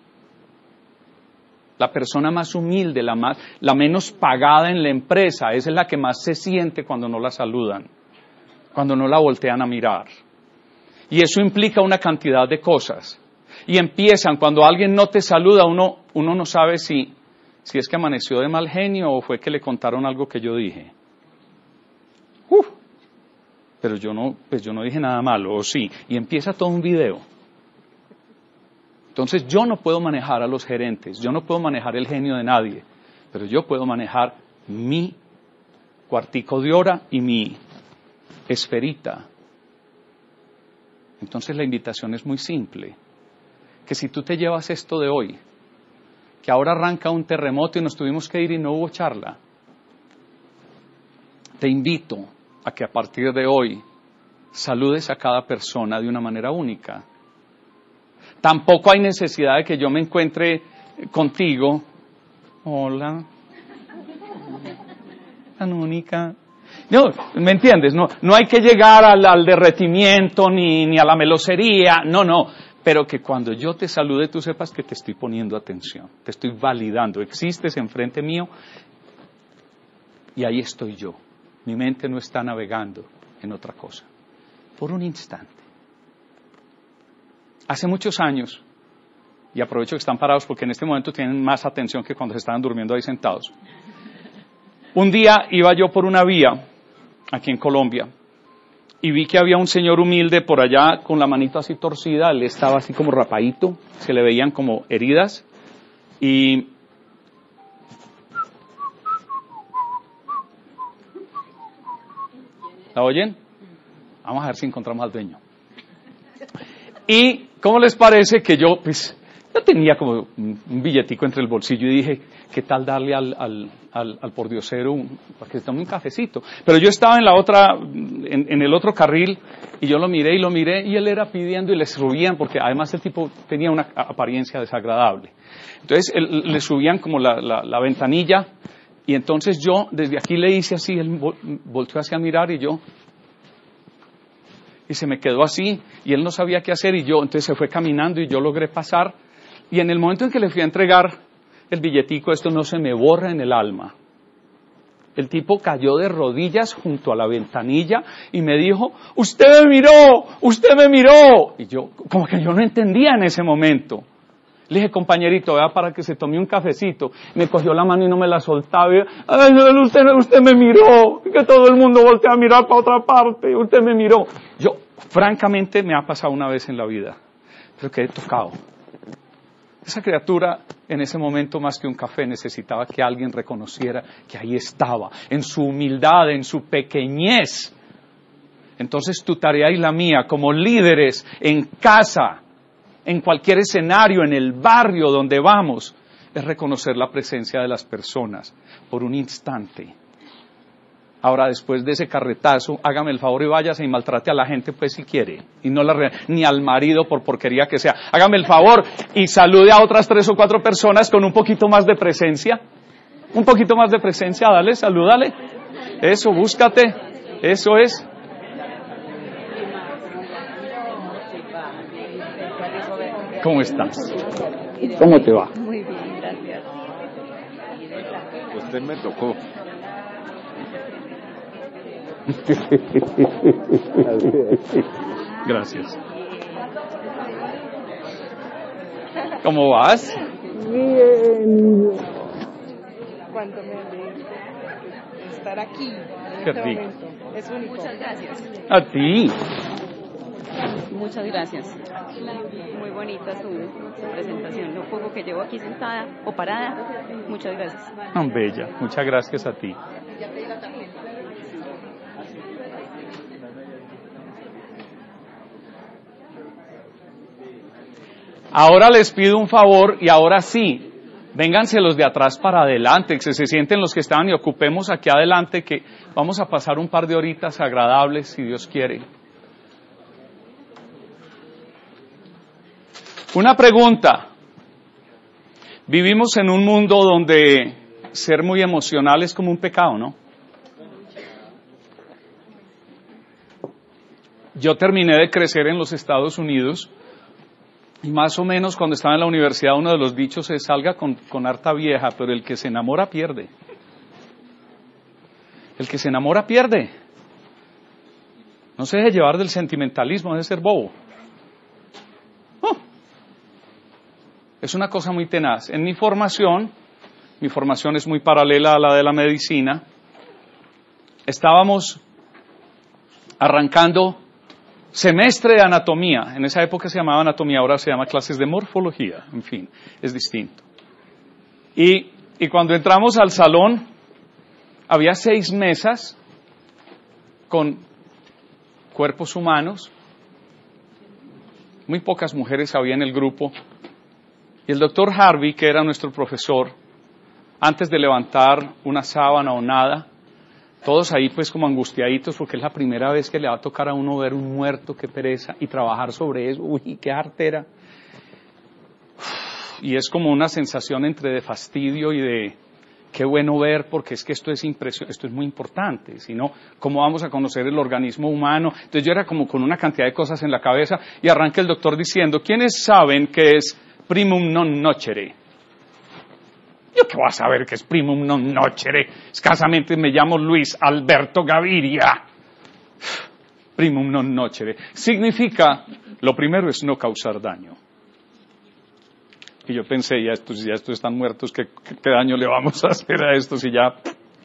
La persona más humilde, la, más, la menos pagada en la empresa, esa es la que más se siente cuando no la saludan, cuando no la voltean a mirar. Y eso implica una cantidad de cosas. Y empiezan, cuando alguien no te saluda, uno, uno no sabe si, si es que amaneció de mal genio o fue que le contaron algo que yo dije. Uf, pero yo no, pues yo no dije nada malo, o sí. Y empieza todo un video. Entonces yo no puedo manejar a los gerentes, yo no puedo manejar el genio de nadie, pero yo puedo manejar mi cuartico de hora y mi esferita. Entonces la invitación es muy simple, que si tú te llevas esto de hoy, que ahora arranca un terremoto y nos tuvimos que ir y no hubo charla, te invito a que a partir de hoy saludes a cada persona de una manera única. Tampoco hay necesidad de que yo me encuentre contigo. Hola. Tan única. No, ¿me entiendes? No, no hay que llegar al, al derretimiento ni, ni a la melosería. No, no. Pero que cuando yo te salude tú sepas que te estoy poniendo atención. Te estoy validando. Existes enfrente mío y ahí estoy yo. Mi mente no está navegando en otra cosa. Por un instante. Hace muchos años, y aprovecho que están parados porque en este momento tienen más atención que cuando se estaban durmiendo ahí sentados. Un día iba yo por una vía, aquí en Colombia, y vi que había un señor humilde por allá con la manito así torcida, él estaba así como rapadito, se le veían como heridas, y ¿la oyen? Vamos a ver si encontramos al dueño. Y, ¿cómo les parece que yo, pues, yo tenía como un billetico entre el bolsillo y dije, ¿qué tal darle al, al, al, al pordiosero un, para que se tome un cafecito? Pero yo estaba en la otra, en, en el otro carril y yo lo miré y lo miré y él era pidiendo y le subían, porque además el tipo tenía una apariencia desagradable. Entonces, él, le subían como la, la, la ventanilla y entonces yo desde aquí le hice así, él volteó hacia mirar y yo... Y se me quedó así, y él no sabía qué hacer, y yo, entonces se fue caminando, y yo logré pasar, y en el momento en que le fui a entregar el billetico, esto no se me borra en el alma. El tipo cayó de rodillas junto a la ventanilla, y me dijo, ¡usted me miró! ¡Usted me miró! Y yo, como que yo no entendía en ese momento. Le dije, compañerito, vea para que se tome un cafecito. Me cogió la mano y no me la soltaba. Y, ay, usted, usted me miró. Que todo el mundo voltea a mirar para otra parte. Usted me miró. Yo, francamente, me ha pasado una vez en la vida. Pero quedé tocado. Esa criatura, en ese momento, más que un café, necesitaba que alguien reconociera que ahí estaba, en su humildad, en su pequeñez. Entonces, tu tarea y la mía, como líderes en casa, en cualquier escenario, en el barrio donde vamos, es reconocer la presencia de las personas por un instante. Ahora, después de ese carretazo, hágame el favor y váyase y maltrate a la gente, pues si quiere, y no la re- ni al marido por porquería que sea. Hágame el favor y salude a otras tres o cuatro personas con un poquito más de presencia. Un poquito más de presencia, dale, salúdale. Eso, búscate. Eso es. ¿Cómo estás? ¿Cómo te va? Muy bien, gracias. Usted me tocó. Gracias. ¿Cómo vas? Bien. Cuánto me alegra estar aquí. En Qué este rico. momento. Es único. Muchas gracias. A ti. Muchas gracias. Muy bonita su, su presentación. Lo poco que llevo aquí sentada o parada, muchas gracias. Tan bella. Muchas gracias a ti. Ahora les pido un favor y ahora sí, vénganse los de atrás para adelante, que se, se sienten los que estaban y ocupemos aquí adelante, que vamos a pasar un par de horitas agradables si Dios quiere. Una pregunta. Vivimos en un mundo donde ser muy emocional es como un pecado, ¿no? Yo terminé de crecer en los Estados Unidos y más o menos cuando estaba en la universidad uno de los dichos es salga con, con harta vieja, pero el que se enamora pierde. El que se enamora pierde. No se deje llevar del sentimentalismo, de ser bobo. Oh. Es una cosa muy tenaz. En mi formación, mi formación es muy paralela a la de la medicina, estábamos arrancando semestre de anatomía. En esa época se llamaba anatomía, ahora se llama clases de morfología. En fin, es distinto. Y, y cuando entramos al salón, había seis mesas con cuerpos humanos. Muy pocas mujeres había en el grupo. Y el doctor Harvey, que era nuestro profesor, antes de levantar una sábana o nada, todos ahí pues como angustiaditos porque es la primera vez que le va a tocar a uno ver un muerto, qué pereza, y trabajar sobre eso, uy, qué artera. Y es como una sensación entre de fastidio y de qué bueno ver, porque es que esto es impresión, esto es muy importante, si no, ¿cómo vamos a conocer el organismo humano? Entonces yo era como con una cantidad de cosas en la cabeza y arranca el doctor diciendo, ¿quiénes saben qué es primum non nocere? ¿Yo qué voy a saber qué es primum non nocere? Escasamente me llamo Luis Alberto Gaviria. Primum non nocere. Significa, lo primero es no causar daño. Y yo pensé, ya estos, ya estos están muertos, ¿qué, ¿qué daño le vamos a hacer a estos? Y ya...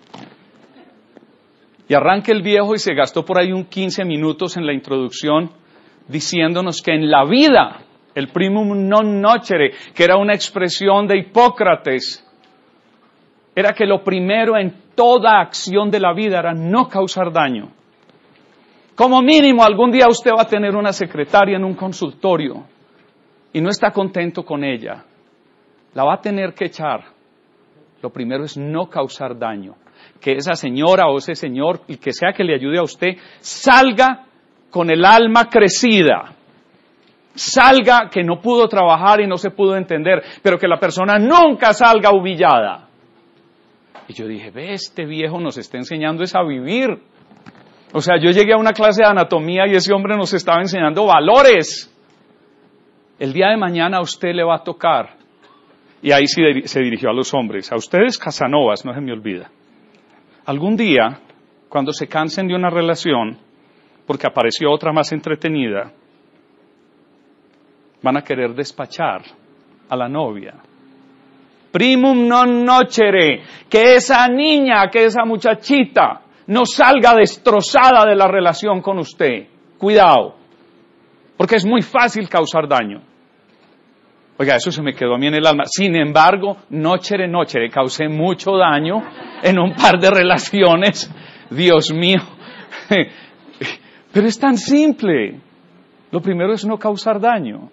Y arranca el viejo y se gastó por ahí un quince minutos en la introducción diciéndonos que en la vida, el primum non nocere, que era una expresión de Hipócrates, era que lo primero en toda acción de la vida era no causar daño. Como mínimo, algún día usted va a tener una secretaria en un consultorio y no está contento con ella. La va a tener que echar. Lo primero es no causar daño. Que esa señora o ese señor, el que sea que le ayude a usted, salga con el alma crecida. Salga que no pudo trabajar y no se pudo entender, pero que la persona nunca salga humillada. Y yo dije, ve, este viejo nos está enseñando es a vivir. O sea, yo llegué a una clase de anatomía y ese hombre nos estaba enseñando valores. El día de mañana a usted le va a tocar. Y ahí sí se dirigió a los hombres. A ustedes, Casanovas, no se me olvida. Algún día, cuando se cansen de una relación, porque apareció otra más entretenida, van a querer despachar a la novia. Primum non nocere, que esa niña, que esa muchachita no salga destrozada de la relación con usted. Cuidado, porque es muy fácil causar daño. Oiga, eso se me quedó a mí en el alma. Sin embargo, nocere, nocere, causé mucho daño en un par de relaciones. Dios mío. Pero es tan simple. Lo primero es no causar daño.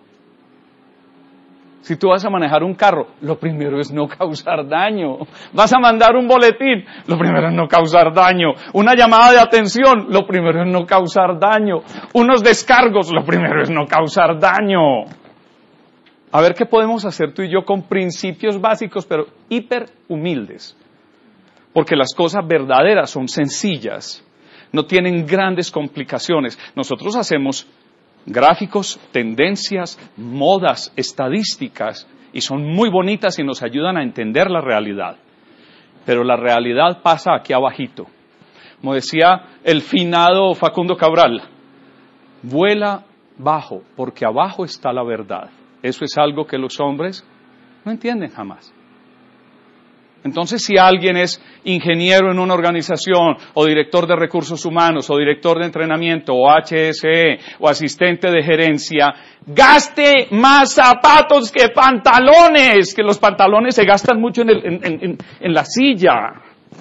Si tú vas a manejar un carro, lo primero es no causar daño. Vas a mandar un boletín, lo primero es no causar daño. Una llamada de atención, lo primero es no causar daño. Unos descargos, lo primero es no causar daño. A ver qué podemos hacer tú y yo con principios básicos, pero hiper humildes. Porque las cosas verdaderas son sencillas, no tienen grandes complicaciones. Nosotros hacemos gráficos, tendencias, modas, estadísticas, y son muy bonitas y nos ayudan a entender la realidad. Pero la realidad pasa aquí abajito. Como decía el finado Facundo Cabral, vuela bajo, porque abajo está la verdad. Eso es algo que los hombres no entienden jamás. Entonces, si alguien es ingeniero en una organización, o director de recursos humanos, o director de entrenamiento, o H S E, o asistente de gerencia, gaste más zapatos que pantalones, que los pantalones se gastan mucho en, el, en, en, en la silla.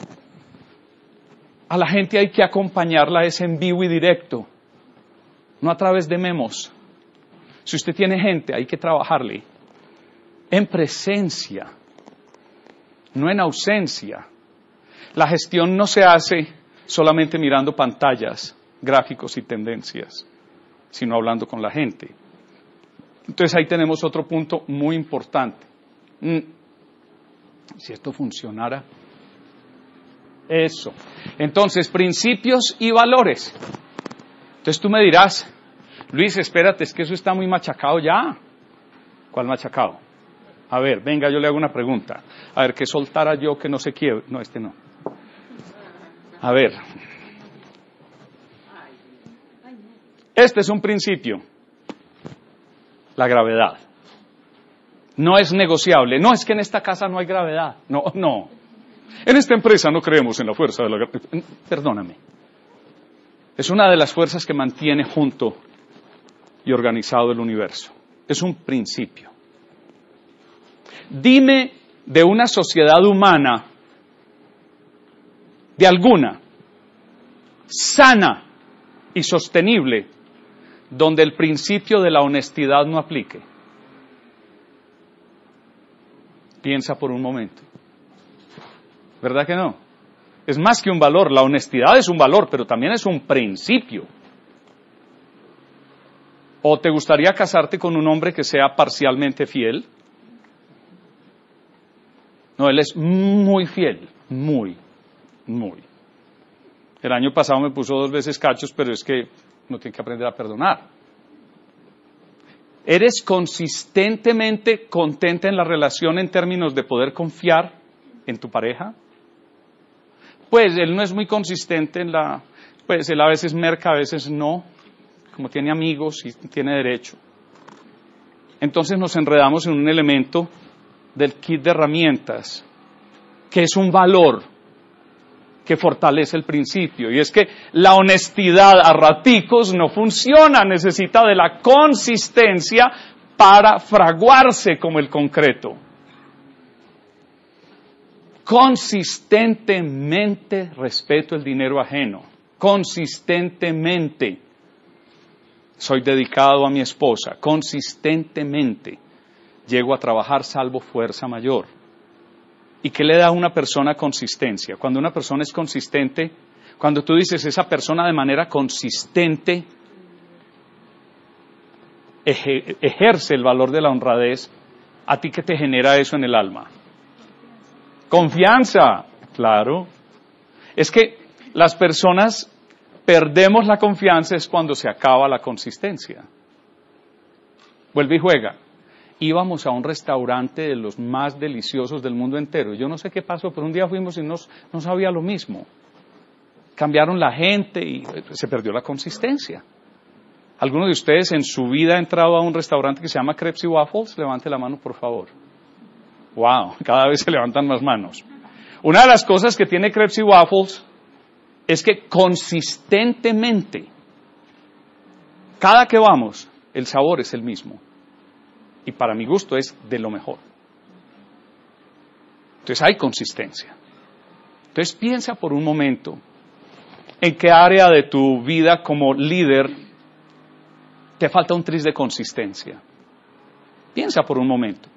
A la gente hay que acompañarla es en vivo y directo, no a través de memos. Si usted tiene gente, hay que trabajarle en presencia, no en ausencia. La gestión no se hace solamente mirando pantallas, gráficos y tendencias, sino hablando con la gente. Entonces ahí tenemos otro punto muy importante. Mm. Si esto funcionara, eso. Entonces, principios y valores. Entonces tú me dirás, Luis, espérate, es que eso está muy machacado ya. ¿Cuál machacado? A ver, venga, yo le hago una pregunta. A ver, que soltara yo que no se quiebre. No, este no. A ver. Este es un principio. La gravedad. No es negociable. No, es que en esta casa no hay gravedad. No, no. En esta empresa no creemos en la fuerza de la gravedad. Perdóname. Es una de las fuerzas que mantiene junto y organizado el universo. Es un principio. Dime de una sociedad humana, de alguna, sana, y sostenible donde el principio de la honestidad no aplique? Piensa por un momento. ¿Verdad que no? Es más que un valor, la honestidad es un valor, pero también es un principio. ¿O te gustaría casarte con un hombre que sea parcialmente fiel? No, él es muy fiel, muy, muy. El año pasado me puso dos veces cachos, pero es que uno tiene que aprender a perdonar. ¿Eres consistentemente contenta en la relación en términos de poder confiar en tu pareja? Pues él no es muy consistente en la... Pues él a veces merca, a veces no. Como tiene amigos y tiene derecho. Entonces nos enredamos en un elemento del kit de herramientas, que es un valor que fortalece el principio, y es que la honestidad a raticos no funciona, necesita de la consistencia para fraguarse como el concreto. Consistentemente respeto el dinero ajeno, consistentemente soy dedicado a mi esposa, consistentemente llego a trabajar salvo fuerza mayor. ¿Y qué le da a una persona consistencia? Cuando una persona es consistente, cuando tú dices esa persona de manera consistente eje, ejerce el valor de la honradez, ¿a ti qué te genera eso en el alma? Confianza, claro. Es que las personas perdemos la confianza es cuando se acaba la consistencia. Vuelve y juega. Íbamos a un restaurante de los más deliciosos del mundo entero. Yo no sé qué pasó, pero un día fuimos y no, no sabía lo mismo. Cambiaron la gente y se perdió la consistencia. ¿Alguno de ustedes en su vida ha entrado a un restaurante que se llama Crepes y Waffles? Levante la mano, por favor. Wow, cada vez se levantan más manos. Una de las cosas que tiene Crepes y Waffles es que consistentemente, cada que vamos, el sabor es el mismo. Y para mi gusto es de lo mejor. Entonces hay consistencia. Entonces piensa por un momento en qué área de tu vida como líder te falta un tris de consistencia. Piensa por un momento.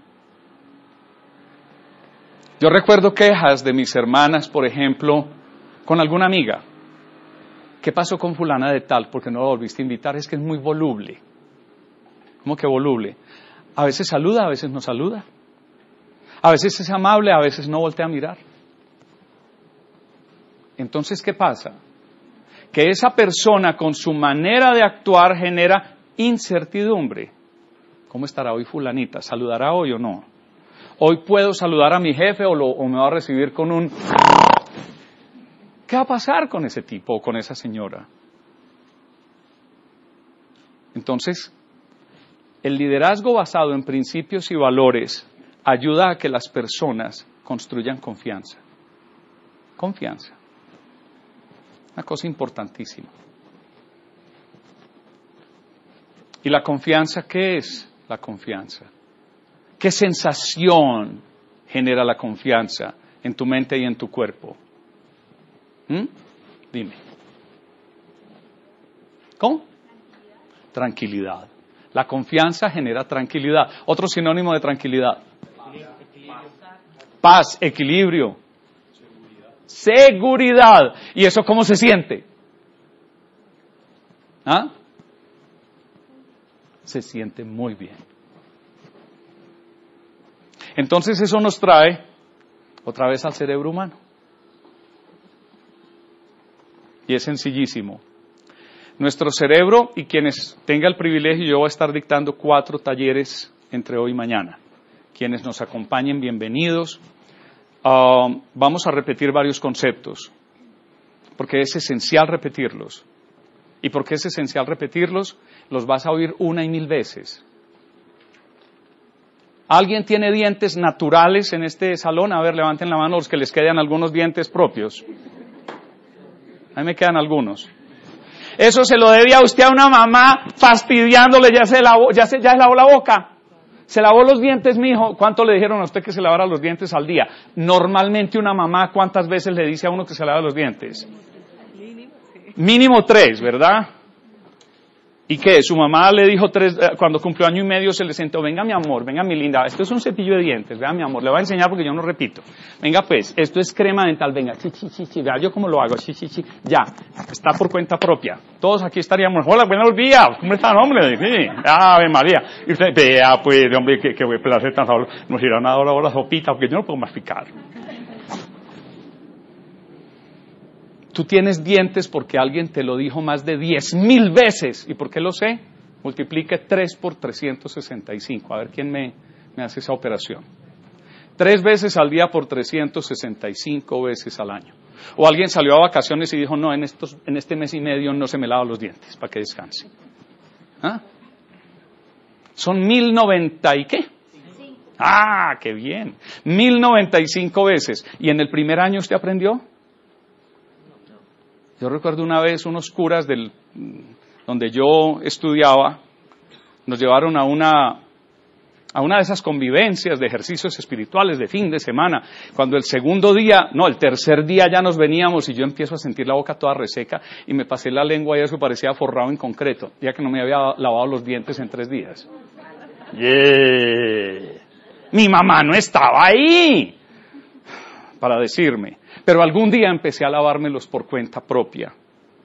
Yo recuerdo quejas de mis hermanas, por ejemplo, con alguna amiga. ¿Qué pasó con fulana de tal? ¿Por qué no la volviste a invitar? Es que es muy voluble. ¿Cómo que voluble? A veces saluda, a veces no saluda. A veces es amable, a veces no voltea a mirar. Entonces, ¿qué pasa? Que esa persona con su manera de actuar genera incertidumbre. ¿Cómo estará hoy fulanita? ¿Saludará hoy o no? ¿Hoy puedo saludar a mi jefe o, lo, o me va a recibir con un... ¿Qué va a pasar con ese tipo o con esa señora? Entonces, el liderazgo basado en principios y valores ayuda a que las personas construyan confianza. Confianza. Una cosa importantísima. ¿Y la confianza qué es? La confianza. ¿Qué sensación genera la confianza en tu mente y en tu cuerpo? ¿Mm? Dime. ¿Cómo? Tranquilidad. La confianza genera tranquilidad. Otro sinónimo de tranquilidad. Paz, equilibrio. Seguridad. Seguridad. ¿Y eso cómo se siente? ¿Ah? Se siente muy bien. Entonces eso nos trae otra vez al cerebro humano. Y es sencillísimo. Nuestro cerebro, y quienes tengan el privilegio, yo voy a estar dictando cuatro talleres entre hoy y mañana. Quienes nos acompañen, bienvenidos. Uh, vamos a repetir varios conceptos, porque es esencial repetirlos. ¿Y por qué es esencial repetirlos? Los vas a oír una y mil veces. ¿Alguien tiene dientes naturales en este salón? A ver, levanten la mano los que les quedan algunos dientes propios. A mí me quedan algunos. Eso se lo debía usted a una mamá fastidiándole, ya se lavó, ya se, ya se lavó la boca. Se lavó los dientes, mijo. ¿Cuánto le dijeron a usted que se lavara los dientes al día? Normalmente una mamá, ¿cuántas veces le dice a uno que se lava los dientes? Mínimo tres, ¿verdad? ¿Y qué? Su mamá le dijo tres, cuando cumplió año y medio se le sentó, venga mi amor, venga mi linda, esto es un cepillo de dientes, vea mi amor, le voy a enseñar porque yo no repito. Venga pues, esto es crema dental, venga, chi, chi, chi, chi, vea yo cómo lo hago, chi, chi, chi, ya, está por cuenta propia. Todos aquí estaríamos, hola, buenos días, ¿cómo están, hombre? Sí, Ave María. Y usted, vea pues, hombre, que, que placer tan sabroso, nos irán a dar ahora la sopita, porque yo no puedo masticar. Tú tienes dientes porque alguien te lo dijo más de diez mil veces. ¿Y por qué lo sé? Multiplique tres por trescientos sesenta y cinco. A ver quién me, me hace esa operación. Tres veces al día por trescientos sesenta y cinco veces al año. O alguien salió a vacaciones y dijo, no, en, estos, en este mes y medio no se me lava los dientes, para que descanse. ¿Ah? Son mil noventa y qué. Ah, qué bien. Mil noventa y cinco veces. ¿Y en el primer año usted aprendió? Yo recuerdo una vez unos curas del, donde yo estudiaba, nos llevaron a una, a una de esas convivencias de ejercicios espirituales de fin de semana, cuando el segundo día, no, el tercer día ya nos veníamos y yo empiezo a sentir la boca toda reseca y me pasé la lengua y eso parecía forrado en concreto, ya que no me había lavado los dientes en tres días. Yeah. Mi mamá no estaba ahí para decirme. Pero algún día empecé a lavármelos por cuenta propia.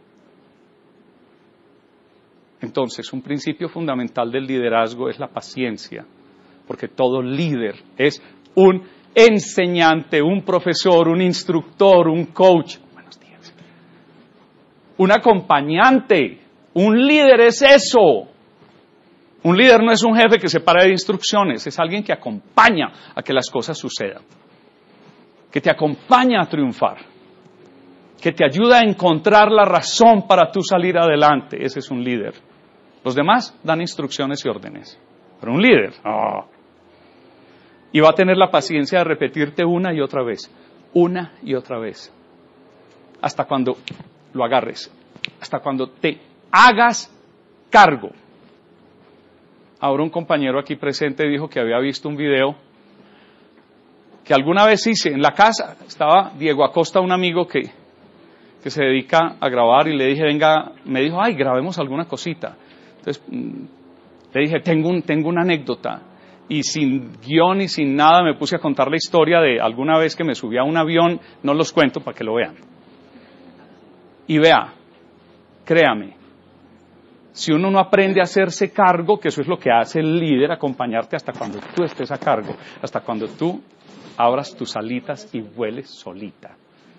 Entonces, un principio fundamental del liderazgo es la paciencia, porque todo líder es un enseñante, un profesor, un instructor, un coach, buenos días, un acompañante. Un líder es eso. Un líder no es un jefe que se para de instrucciones, es alguien que acompaña a que las cosas sucedan, que te acompaña a triunfar, que te ayuda a encontrar la razón para tú salir adelante. Ese es un líder. Los demás dan instrucciones y órdenes, pero un líder, oh, y va a tener la paciencia de repetirte una y otra vez, una y otra vez, hasta cuando lo agarres, hasta cuando te hagas cargo. Ahora un compañero aquí presente dijo que había visto un video que alguna vez hice en la casa. Estaba Diego Acosta, un amigo que, que se dedica a grabar, y le dije, venga, me dijo, ay, grabemos alguna cosita. Entonces le dije, tengo, un, tengo una anécdota, y sin guión y sin nada me puse a contar la historia de alguna vez que me subí a un avión. No los cuento para que lo vean. Y vea, créame, si uno no aprende a hacerse cargo, que eso es lo que hace el líder, acompañarte hasta cuando tú estés a cargo, hasta cuando tú abras tus alitas y vueles solita.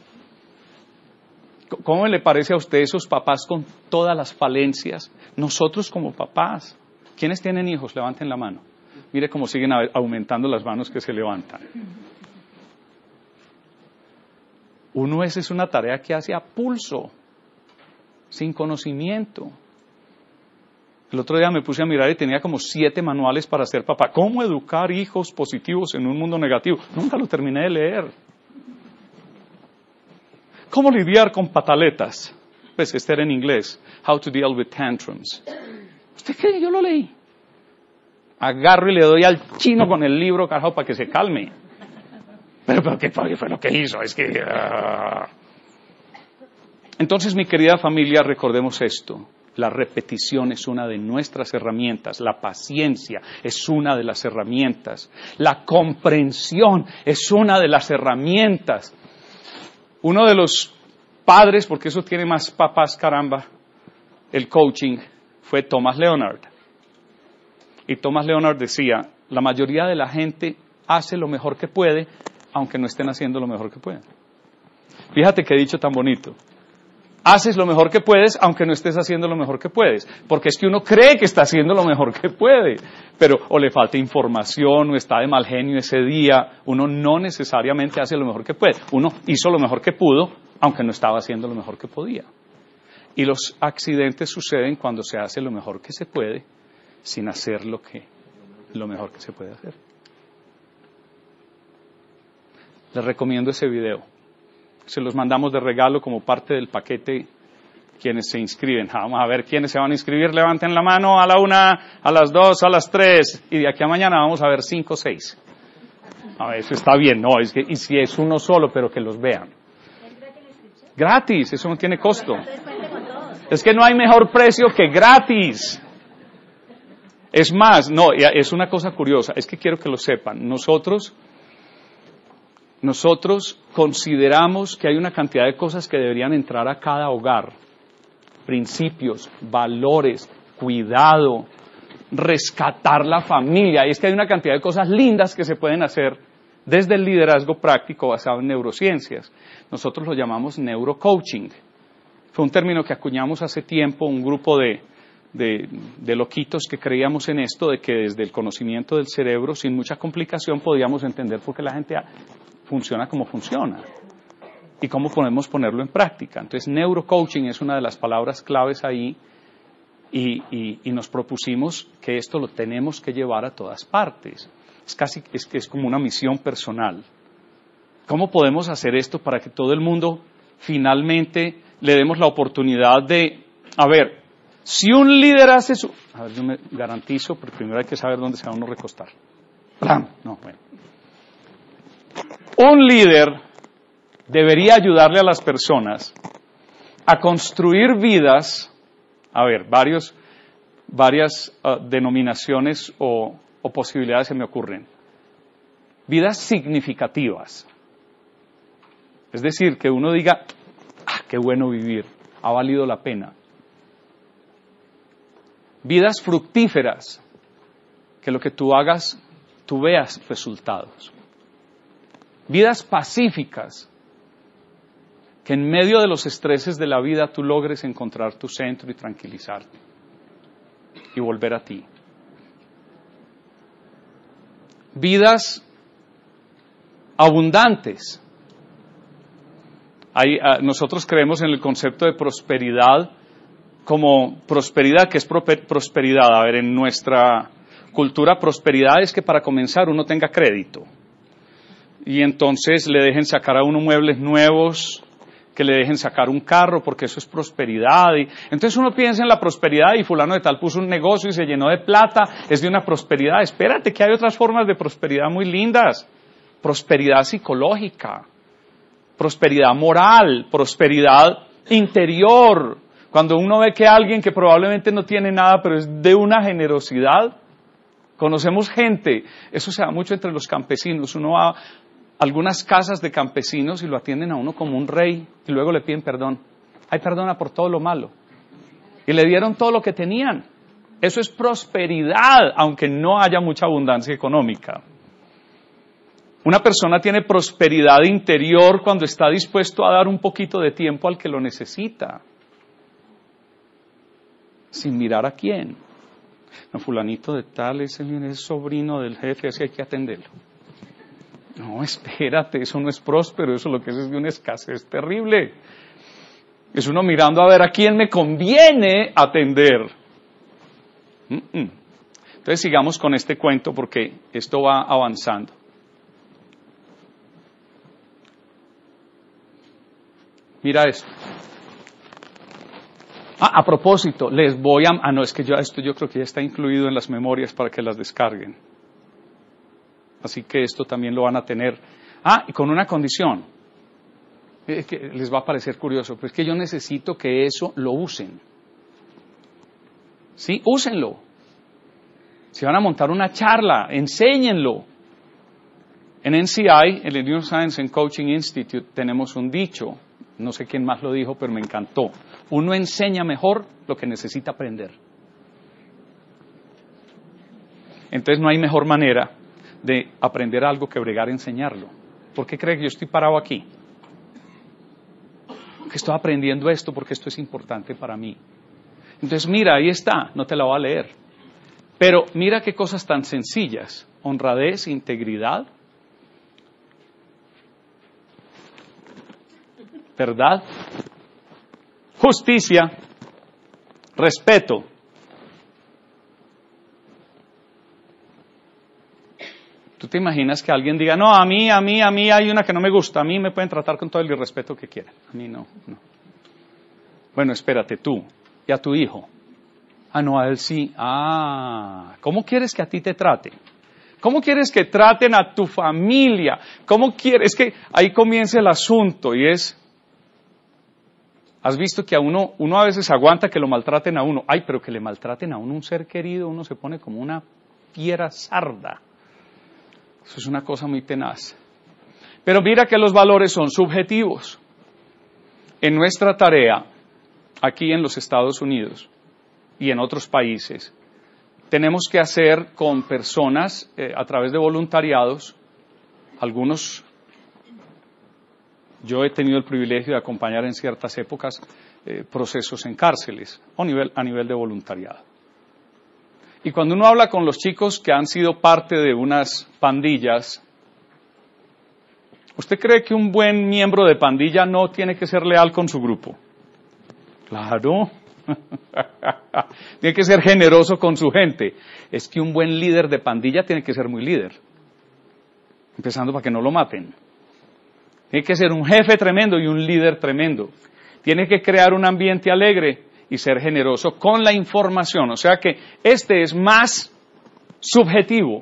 ¿Cómo le parece a usted esos papás con todas las falencias? Nosotros como papás, ¿quiénes tienen hijos? Levanten la mano. Mire cómo siguen aumentando las manos que se levantan. Uno, esa es una tarea que hace a pulso, sin conocimiento. El otro día me puse a mirar y tenía como siete manuales para ser papá. ¿Cómo educar hijos positivos en un mundo negativo? Nunca lo terminé de leer. ¿Cómo lidiar con pataletas? Pues este era en inglés. How to deal with tantrums. ¿Usted cree? Yo lo leí. Agarro y le doy al chino con el libro, carajo, para que se calme. Pero, pero ¿qué fue lo que hizo? Es que... Uh... Entonces, mi querida familia, recordemos esto. La repetición es una de nuestras herramientas, la paciencia es una de las herramientas, la comprensión es una de las herramientas. Uno de los padres, porque eso tiene más papás, caramba, el coaching, fue Thomas Leonard. Y Thomas Leonard decía, la mayoría de la gente hace lo mejor que puede, aunque no estén haciendo lo mejor que pueden. Fíjate qué dicho tan bonito. Haces lo mejor que puedes, aunque no estés haciendo lo mejor que puedes. Porque es que uno cree que está haciendo lo mejor que puede. Pero o le falta información, o está de mal genio ese día. Uno no necesariamente hace lo mejor que puede. Uno hizo lo mejor que pudo, aunque no estaba haciendo lo mejor que podía. Y los accidentes suceden cuando se hace lo mejor que se puede, sin hacer lo, que, lo mejor que se puede hacer. Les recomiendo ese video. Se los mandamos de regalo como parte del paquete quienes se inscriben. Vamos a ver quiénes se van a inscribir. Levanten la mano a la una, a las dos, a las tres. Y de aquí a mañana vamos a ver cinco o seis. A ver, eso está bien, no, es que, y si es uno solo, pero que los vean. ¿Es gratis la inscripción? Gratis, eso no tiene costo. Es que no hay mejor precio que gratis. Es más, no, es una cosa curiosa, es que quiero que lo sepan. Nosotros, nosotros consideramos que hay una cantidad de cosas que deberían entrar a cada hogar. Principios, valores, cuidado, rescatar la familia. Y es que hay una cantidad de cosas lindas que se pueden hacer desde el liderazgo práctico basado en neurociencias. Nosotros lo llamamos neurocoaching. Fue un término que acuñamos hace tiempo, un grupo de, de, de loquitos que creíamos en esto, de que desde el conocimiento del cerebro, sin mucha complicación, podíamos entender por qué la gente funciona como funciona y cómo podemos ponerlo en práctica. Entonces, neurocoaching es una de las palabras claves ahí y, y, y nos propusimos que esto lo tenemos que llevar a todas partes. Es casi es, es como una misión personal. ¿Cómo podemos hacer esto para que todo el mundo finalmente le demos la oportunidad de, a ver, si un líder hace su... A ver, yo me garantizo, pero primero hay que saber dónde se va uno a recostar. No, bueno. Un líder debería ayudarle a las personas a construir vidas, a ver, varios, varias uh, denominaciones o, o posibilidades se me ocurren. Vidas significativas. Es decir, que uno diga, ah, qué bueno vivir, ha valido la pena. Vidas fructíferas, que lo que tú hagas, tú veas resultados. Vidas pacíficas, que en medio de los estreses de la vida tú logres encontrar tu centro y tranquilizarte y volver a ti. Vidas abundantes. Hay, uh, nosotros creemos en el concepto de prosperidad como prosperidad, que es prosperidad. A ver, en nuestra cultura prosperidad es que para comenzar uno tenga crédito. Y entonces le dejen sacar a uno muebles nuevos, que le dejen sacar un carro, porque eso es prosperidad. Y entonces uno piensa en la prosperidad y fulano de tal puso un negocio y se llenó de plata, es de una prosperidad. Espérate, que hay otras formas de prosperidad muy lindas. Prosperidad psicológica, prosperidad moral, prosperidad interior. Cuando uno ve que alguien que probablemente no tiene nada, pero es de una generosidad. Conocemos gente, eso se da mucho entre los campesinos. Uno va a algunas casas de campesinos y lo atienden a uno como un rey y luego le piden perdón. Ay, perdona por todo lo malo. Y le dieron todo lo que tenían. Eso es prosperidad, aunque no haya mucha abundancia económica. Una persona tiene prosperidad interior cuando está dispuesto a dar un poquito de tiempo al que lo necesita. Sin mirar a quién. No, fulanito de tal, ese es sobrino del jefe, así hay que atenderlo. No, espérate, eso no es próspero, eso lo que es es de una escasez terrible. Es uno mirando a ver a quién me conviene atender. Mm-mm. Entonces sigamos con este cuento porque esto va avanzando. Mira esto. Ah, a propósito, les voy a... Ah, no, es que yo, esto yo creo que ya está incluido en las memorias para que las descarguen. Así que esto también lo van a tener. Ah, y con una condición. Es que les va a parecer curioso, pero es que yo necesito que eso lo usen. Sí, úsenlo. Si van a montar una charla, enséñenlo. En N C I, en el Neuroscience and Coaching Institute, tenemos un dicho. No sé quién más lo dijo, pero me encantó. Uno enseña mejor lo que necesita aprender. Entonces no hay mejor manera de aprender algo que bregar a enseñarlo. ¿Por qué cree que yo estoy parado aquí? Que estoy aprendiendo esto porque esto es importante para mí. Entonces mira, ahí está, no te la voy a leer. Pero mira qué cosas tan sencillas. Honradez, integridad, verdad, justicia, respeto. ¿Tú te imaginas que alguien diga, no, a mí, a mí, a mí hay una que no me gusta, a mí me pueden tratar con todo el irrespeto que quieran? A mí no, no. Bueno, espérate tú, y a tu hijo. Ah, no, a él sí. Ah, ¿cómo quieres que a ti te traten? ¿Cómo quieres que traten a tu familia? ¿Cómo quieres? Es que ahí comienza el asunto y es... Has visto que a uno, uno a veces aguanta que lo maltraten a uno. Ay, pero que le maltraten a uno un ser querido, uno se pone como una fiera sarda. Eso es una cosa muy tenaz. Pero mira que los valores son subjetivos. En nuestra tarea, aquí en los Estados Unidos y en otros países, tenemos que hacer con personas eh, a través de voluntariados, algunos, yo he tenido el privilegio de acompañar en ciertas épocas eh, procesos en cárceles a nivel, a nivel de voluntariado. Y cuando uno habla con los chicos que han sido parte de unas pandillas, ¿usted cree que un buen miembro de pandilla no tiene que ser leal con su grupo? Claro. Tiene que ser generoso con su gente. Es que un buen líder de pandilla tiene que ser muy líder. Empezando para que no lo maten. Tiene que ser un jefe tremendo y un líder tremendo. Tiene que crear un ambiente alegre y ser generoso con la información. O sea que este es más subjetivo.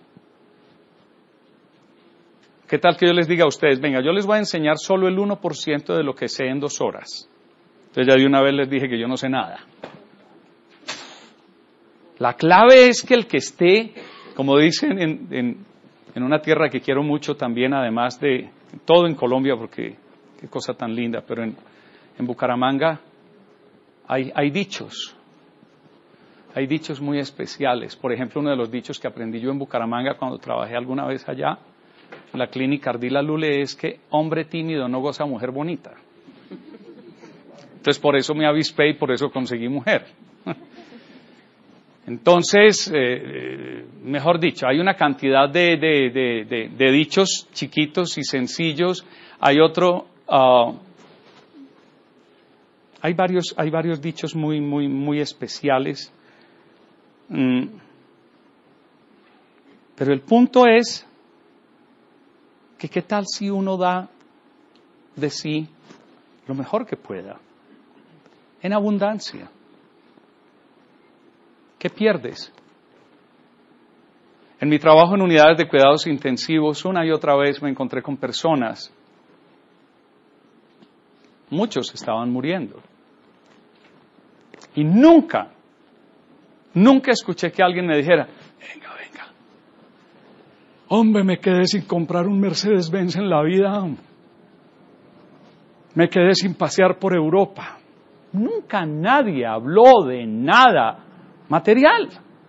¿Qué tal que yo les diga a ustedes, venga, yo les voy a enseñar solo el uno por ciento de lo que sé en dos horas? Entonces ya de una vez les dije que yo no sé nada. La clave es que el que esté, como dicen en, en, en una tierra que quiero mucho también, además de todo en Colombia, porque qué cosa tan linda, pero en, en Bucaramanga hay, hay dichos, hay dichos muy especiales. Por ejemplo, uno de los dichos que aprendí yo en Bucaramanga cuando trabajé alguna vez allá, en la clínica Ardila Lule, es que hombre tímido no goza mujer bonita. Entonces por eso me avispé y por eso conseguí mujer. Entonces, eh, mejor dicho, hay una cantidad de, de, de, de, de dichos chiquitos y sencillos. Hay otro, uh, hay varios, hay varios dichos muy, muy, muy especiales. Mm. Pero el punto es que qué tal si uno da de sí lo mejor que pueda, en abundancia. ¿Qué pierdes? En mi trabajo en unidades de cuidados intensivos, una y otra vez me encontré con personas. Muchos estaban muriendo. Y nunca, nunca escuché que alguien me dijera, venga, venga, hombre, me quedé sin comprar un Mercedes-Benz en la vida. Me quedé sin pasear por Europa. Nunca nadie habló de nada material.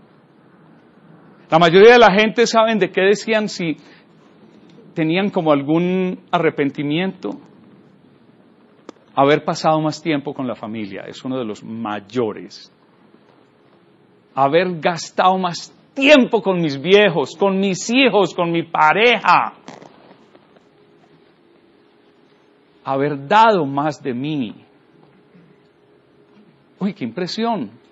La mayoría de la gente saben de qué decían si tenían como algún arrepentimiento. Haber pasado más tiempo con la familia es uno de los mayores. Haber gastado más tiempo con mis viejos, con mis hijos, con mi pareja. Haber dado más de mí. Uy, qué impresión.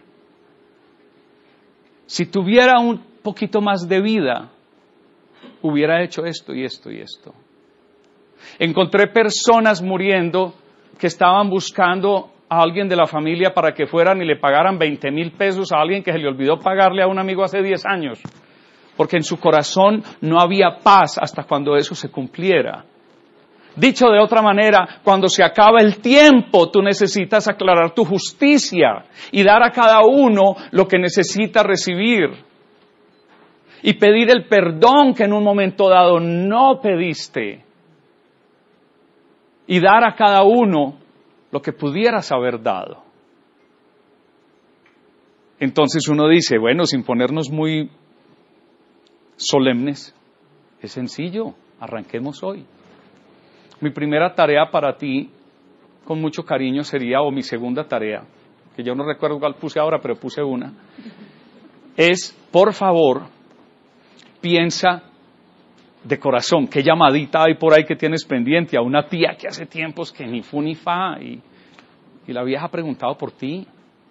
Si tuviera un poquito más de vida, hubiera hecho esto y esto y esto. Encontré personas muriendo que estaban buscando a alguien de la familia para que fueran y le pagaran veinte mil pesos a alguien que se le olvidó pagarle a un amigo hace diez años. Porque en su corazón no había paz hasta cuando eso se cumpliera. Dicho de otra manera, cuando se acaba el tiempo, tú necesitas aclarar tu justicia y dar a cada uno lo que necesita recibir. Y pedir el perdón que en un momento dado no pediste. Y dar a cada uno lo que pudieras haber dado. Entonces uno dice, bueno, sin ponernos muy solemnes, es sencillo, arranquemos hoy. Mi primera tarea para ti, con mucho cariño, sería, o mi segunda tarea, que yo no recuerdo cuál puse ahora, pero puse una, es, por favor, piensa de corazón, qué llamadita hay por ahí que tienes pendiente a una tía que hace tiempos que ni fu ni fa, y, y la vieja ha preguntado por ti.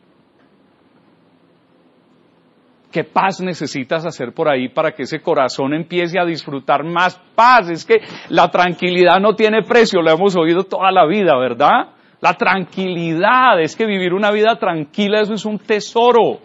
¿Qué paz necesitas hacer por ahí para que ese corazón empiece a disfrutar más paz? Es que la tranquilidad no tiene precio, lo hemos oído toda la vida, ¿verdad? La tranquilidad, es que vivir una vida tranquila, eso es un tesoro.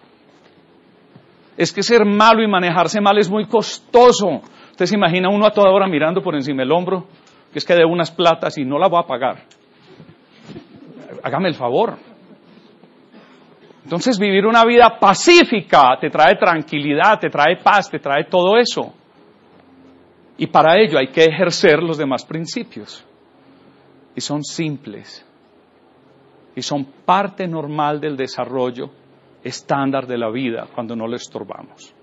Es que ser malo y manejarse mal es muy costoso. Usted se imagina uno a toda hora mirando por encima del hombro, que es que debo unas platas y no las voy a pagar. Hágame el favor. Entonces vivir una vida pacífica te trae tranquilidad, te trae paz, te trae todo eso. Y para ello hay que ejercer los demás principios. Y son simples. Y son parte normal del desarrollo estándar de la vida cuando no le estorbamos.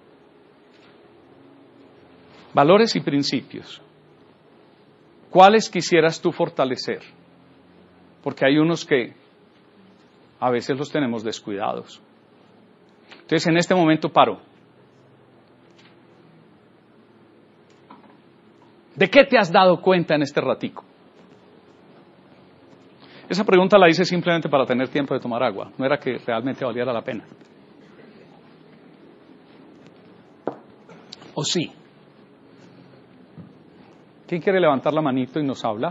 Valores y principios. ¿Cuáles quisieras tú fortalecer? Porque hay unos que a veces los tenemos descuidados. Entonces, en este momento paro. ¿De qué te has dado cuenta en este ratico? Esa pregunta la hice simplemente para tener tiempo de tomar agua. No era que realmente valiera la pena. ¿O sí? ¿Quién quiere levantar la manito y nos habla?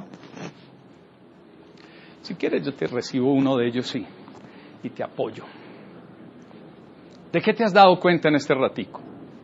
Si quieres, yo te recibo uno de ellos, sí. Y te apoyo. ¿De qué te has dado cuenta en este ratico?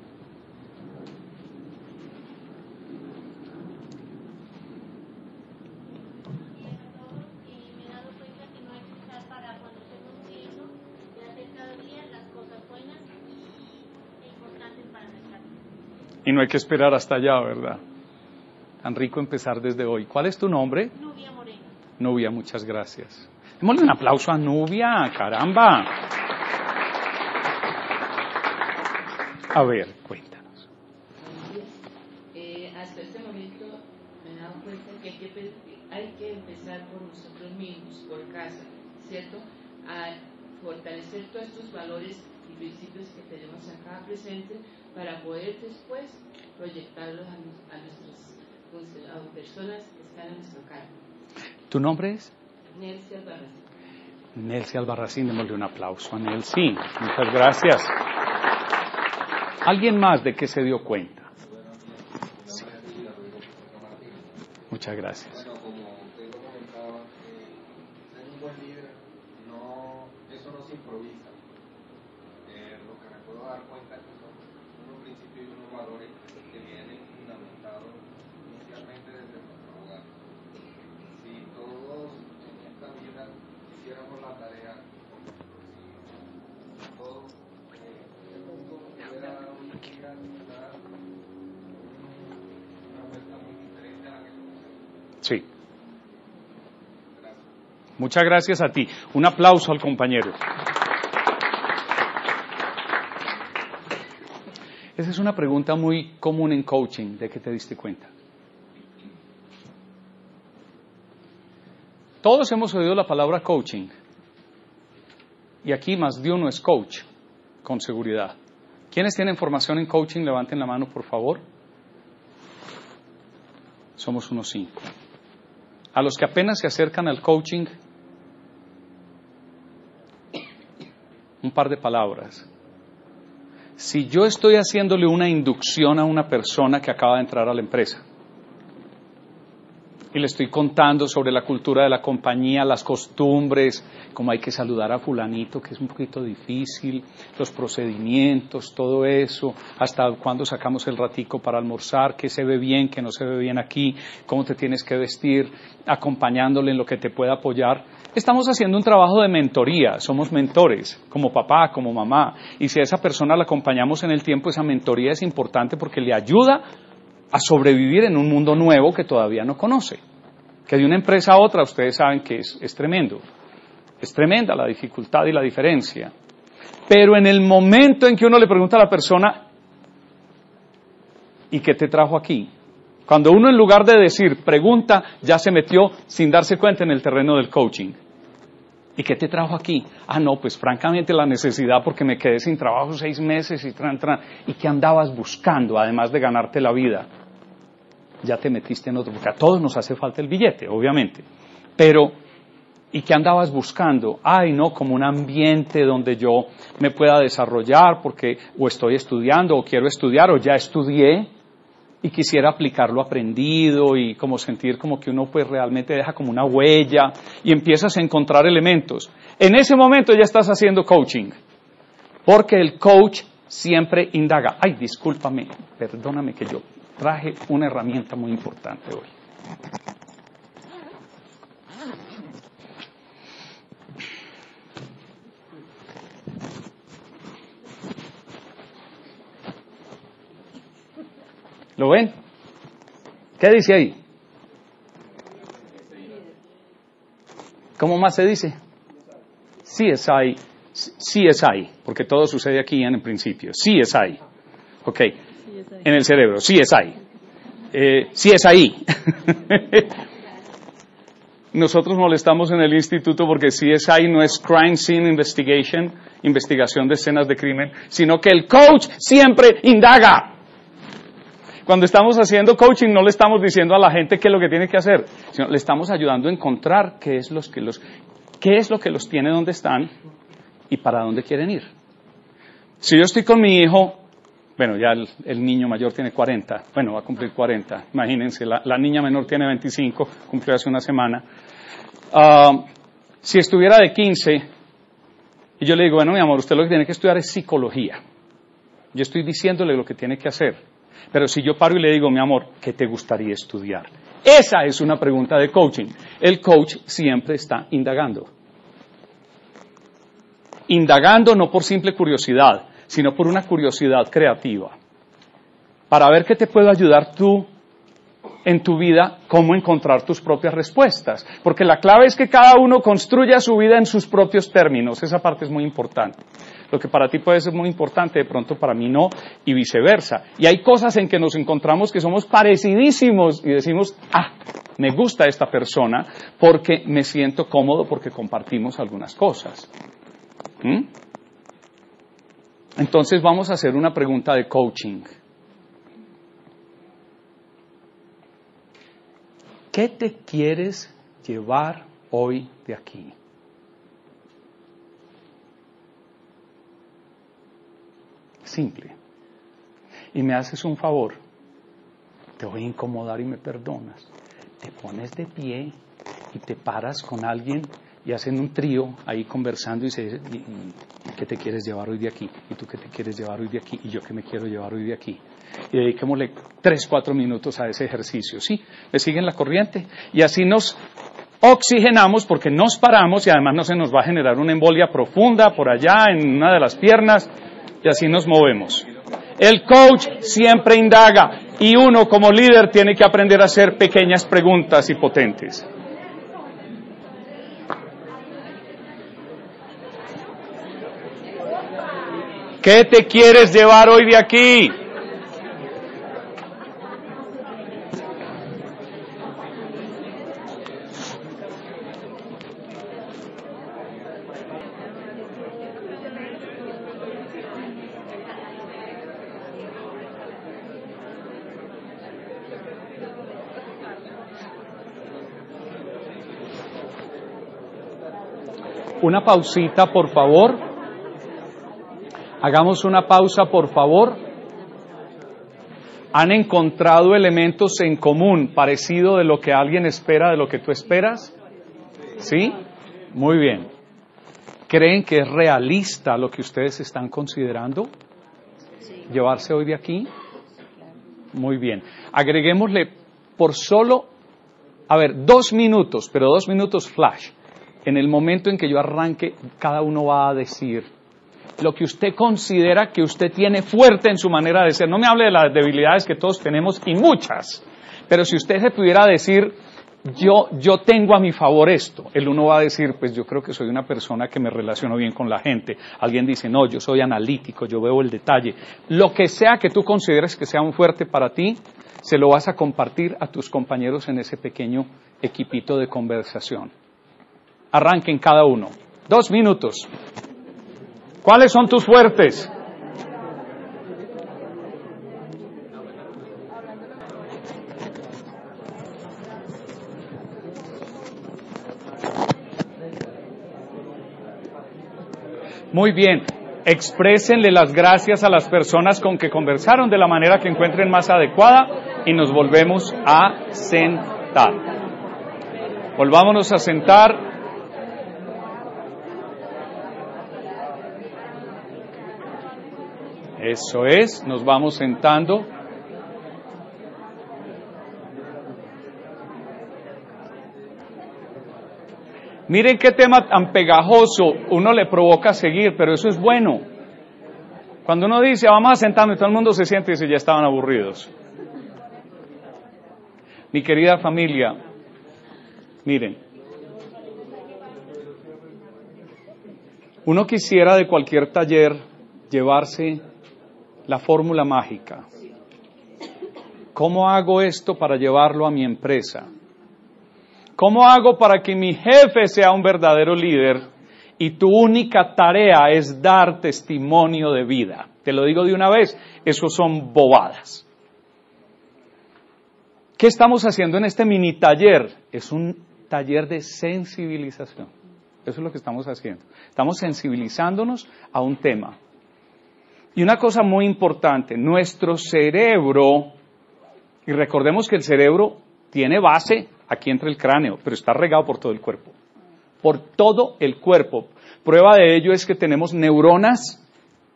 Y no hay que esperar hasta allá, ¿verdad? Tan rico empezar desde hoy. ¿Cuál es tu nombre? Nubia Moreno. Nubia, muchas gracias. Démosle un aplauso a Nubia, caramba. A ver, cuéntanos. Eh, hasta este momento me he dado cuenta que hay que, hay que empezar por nosotros mismos, por casa, ¿cierto? A fortalecer todos estos valores y principios que tenemos acá presentes para poder después proyectarlos a, a nuestras a personas que están en nuestro cargo. ¿Tu nombre es? Nelcy Albarracín. Nelcy Albarracín, démosle un aplauso a Nelcy. Muchas gracias. ¿Alguien más de qué se dio cuenta? Sí. Muchas gracias. Bueno, como usted lo comentaba, eh, ser un buen líder, no, eso no se improvisa. Eh, lo que me puedo dar cuenta es que son unos principios y unos valores que vienen fundamentados inicialmente desde nuestro hogar. Si todos en esta vida hiciéramos la tarea con nuestros hijos, todos, eh, el mundo pudiera hoy en día dar una vuelta muy diferente a la que conocemos. Sí. Muchas gracias a ti. Un aplauso al compañero. Esa es una pregunta muy común en coaching, ¿de qué te diste cuenta? Todos hemos oído la palabra coaching. Y aquí más de uno es coach, con seguridad. ¿Quiénes tienen formación en coaching? Levanten la mano, por favor. Somos unos cinco. A los que apenas se acercan al coaching, un par de palabras. Si yo estoy haciéndole una inducción a una persona que acaba de entrar a la empresa y le estoy contando sobre la cultura de la compañía, las costumbres, cómo hay que saludar a fulanito, que es un poquito difícil, los procedimientos, todo eso, hasta cuándo sacamos el ratico para almorzar, qué se ve bien, qué no se ve bien aquí, cómo te tienes que vestir, acompañándole en lo que te pueda apoyar. Estamos haciendo un trabajo de mentoría, somos mentores, como papá, como mamá, y si a esa persona la acompañamos en el tiempo, esa mentoría es importante porque le ayuda a sobrevivir en un mundo nuevo que todavía no conoce. Que de una empresa a otra, ustedes saben que es, es tremendo, es tremenda la dificultad y la diferencia. Pero en el momento en que uno le pregunta a la persona, ¿y qué te trajo aquí? Cuando uno en lugar de decir, pregunta, ya se metió sin darse cuenta en el terreno del coaching. ¿Y qué te trajo aquí? Ah, no, pues francamente la necesidad porque me quedé sin trabajo seis meses y tran, tran. ¿Y qué andabas buscando además de ganarte la vida? Ya te metiste en otro, porque a todos nos hace falta el billete, obviamente. Pero, ¿y qué andabas buscando? Ay, no, como un ambiente donde yo me pueda desarrollar porque o estoy estudiando o quiero estudiar o ya estudié. Y quisiera aplicar lo aprendido y como sentir como que uno pues realmente deja como una huella y empiezas a encontrar elementos. En ese momento ya estás haciendo coaching, porque el coach siempre indaga. Ay, discúlpame, perdóname que yo traje una herramienta muy importante hoy. ¿Lo ven? ¿Qué dice ahí? ¿Cómo más se dice? C S I, C S I, porque todo sucede aquí en el principio. C S I, ok, en el cerebro, C S I, eh, C S I. Nosotros molestamos en el instituto porque C S I no es Crime Scene Investigation, investigación de escenas de crimen, sino que el coach siempre indaga. Cuando estamos haciendo coaching no le estamos diciendo a la gente qué es lo que tiene que hacer, sino le estamos ayudando a encontrar qué es, los que los, qué es lo que los tiene donde están y para dónde quieren ir. Si yo estoy con mi hijo, bueno, ya el, el niño mayor tiene cuarenta, bueno, va a cumplir cuarenta, imagínense, la, la niña menor tiene veinticinco, cumplió hace una semana. Uh, si estuviera de quince, y yo le digo, bueno, mi amor, usted lo que tiene que estudiar es psicología. Yo estoy diciéndole lo que tiene que hacer. Pero si yo paro y le digo, mi amor, ¿qué te gustaría estudiar? Esa es una pregunta de coaching. El coach siempre está indagando. Indagando no por simple curiosidad, sino por una curiosidad creativa. Para ver qué te puede ayudar tú en tu vida, cómo encontrar tus propias respuestas. Porque la clave es que cada uno construya su vida en sus propios términos. Esa parte es muy importante. Lo que para ti puede ser muy importante, de pronto para mí no, y viceversa. Y hay cosas en que nos encontramos que somos parecidísimos y decimos, ah, me gusta esta persona porque me siento cómodo porque compartimos algunas cosas. ¿Mm? Entonces vamos a hacer una pregunta de coaching. ¿Qué te quieres llevar hoy de aquí? Simple. Y me haces un favor. Te voy a incomodar y me perdonas. Te pones de pie y te paras con alguien y hacen un trío ahí conversando y dices, ¿qué te quieres llevar hoy de aquí? ¿Y tú qué te quieres llevar hoy de aquí? ¿Y yo qué me quiero llevar hoy de aquí? Y dediquémosle tres, cuatro minutos a ese ejercicio. ¿Sí? ¿Me siguen la corriente? Y así nos oxigenamos porque nos paramos y además no se nos va a generar una embolia profunda por allá en una de las piernas. Y así nos movemos. El coach siempre indaga y uno como líder tiene que aprender a hacer pequeñas preguntas y potentes. ¿Qué te quieres llevar hoy de aquí? Una pausita, por favor. Hagamos una pausa, por favor. ¿Han encontrado elementos en común parecido de lo que alguien espera, de lo que tú esperas? ¿Sí? Muy bien. ¿Creen que es realista lo que ustedes están considerando? ¿Llevarse hoy de aquí? Muy bien. Agreguémosle por solo, a ver, dos minutos, pero dos minutos flash. En el momento en que yo arranque, cada uno va a decir lo que usted considera que usted tiene fuerte en su manera de ser. No me hable de las debilidades que todos tenemos, y muchas. Pero si usted se pudiera decir, yo, yo tengo a mi favor esto, el uno va a decir, pues yo creo que soy una persona que me relaciono bien con la gente. Alguien dice, no, yo soy analítico, yo veo el detalle. Lo que sea que tú consideres que sea un fuerte para ti, se lo vas a compartir a tus compañeros en ese pequeño equipito de conversación. Arranquen cada uno. Dos minutos. ¿Cuáles son tus fuertes? Muy bien. Exprésenle las gracias a las personas con que conversaron de la manera que encuentren más adecuada y nos volvemos a sentar. Volvámonos a sentar. Eso es, nos vamos sentando. Miren qué tema tan pegajoso, uno le provoca seguir, pero eso es bueno. Cuando uno dice, vamos a sentarnos y todo el mundo se siente y dice, ya estaban aburridos. Mi querida familia, miren, uno quisiera de cualquier taller llevarse la fórmula mágica. ¿Cómo hago esto para llevarlo a mi empresa? ¿Cómo hago para que mi jefe sea un verdadero líder y tu única tarea es dar testimonio de vida? Te lo digo de una vez, eso son bobadas. ¿Qué estamos haciendo en este mini taller? Es un taller de sensibilización. Eso es lo que estamos haciendo. Estamos sensibilizándonos a un tema. Y una cosa muy importante, nuestro cerebro, y recordemos que el cerebro tiene base aquí entre el cráneo, pero está regado por todo el cuerpo. Por todo el cuerpo. Prueba de ello es que tenemos neuronas,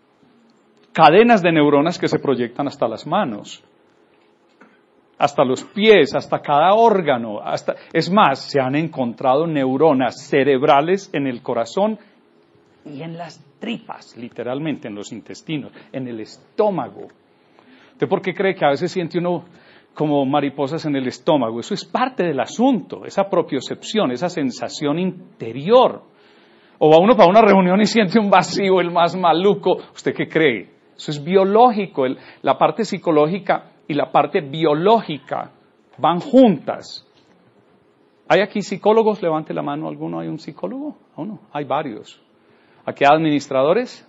cadenas de neuronas que se proyectan hasta las manos, hasta los pies, hasta cada órgano. Hasta, es más, se han encontrado neuronas cerebrales en el corazón y en las tripas, literalmente, en los intestinos, en el estómago. ¿Usted por qué cree que a veces siente uno como mariposas en el estómago? Eso es parte del asunto, esa propiocepción, esa sensación interior. O va uno para una reunión y siente un vacío, el más maluco. ¿Usted qué cree? Eso es biológico. El, la parte psicológica y la parte biológica van juntas. ¿Hay aquí psicólogos? Levante la mano. ¿Alguno hay un psicólogo? ¿O no? Hay varios. ¿Aquí hay administradores?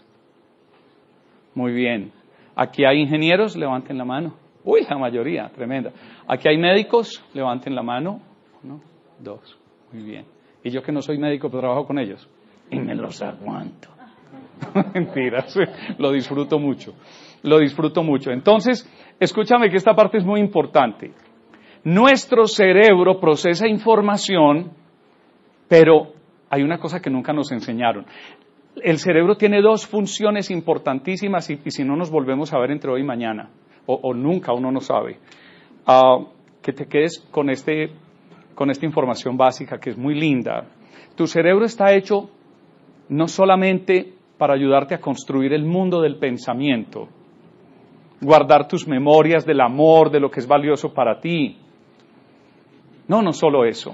Muy bien. ¿Aquí hay ingenieros? Levanten la mano. Uy, la mayoría, tremenda. ¿Aquí hay médicos? Levanten la mano. Uno, dos. Muy bien. Y yo que no soy médico, pero trabajo con ellos. Y me los aguanto. Mentira, lo disfruto mucho. Lo disfruto mucho. Entonces, escúchame que esta parte es muy importante. Nuestro cerebro procesa información, pero hay una cosa que nunca nos enseñaron. El cerebro tiene dos funciones importantísimas y, y si no nos volvemos a ver entre hoy y mañana, o, o nunca, uno no sabe. Uh, que te quedes con, este, con esta información básica que es muy linda. Tu cerebro está hecho no solamente para ayudarte a construir el mundo del pensamiento, guardar tus memorias del amor, de lo que es valioso para ti. No, no solo eso.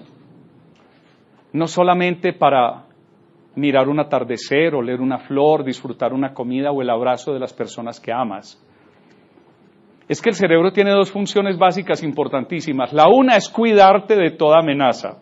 No solamente para mirar un atardecer, oler una flor, disfrutar una comida o el abrazo de las personas que amas. Es que el cerebro tiene dos funciones básicas importantísimas. La una es cuidarte de toda amenaza.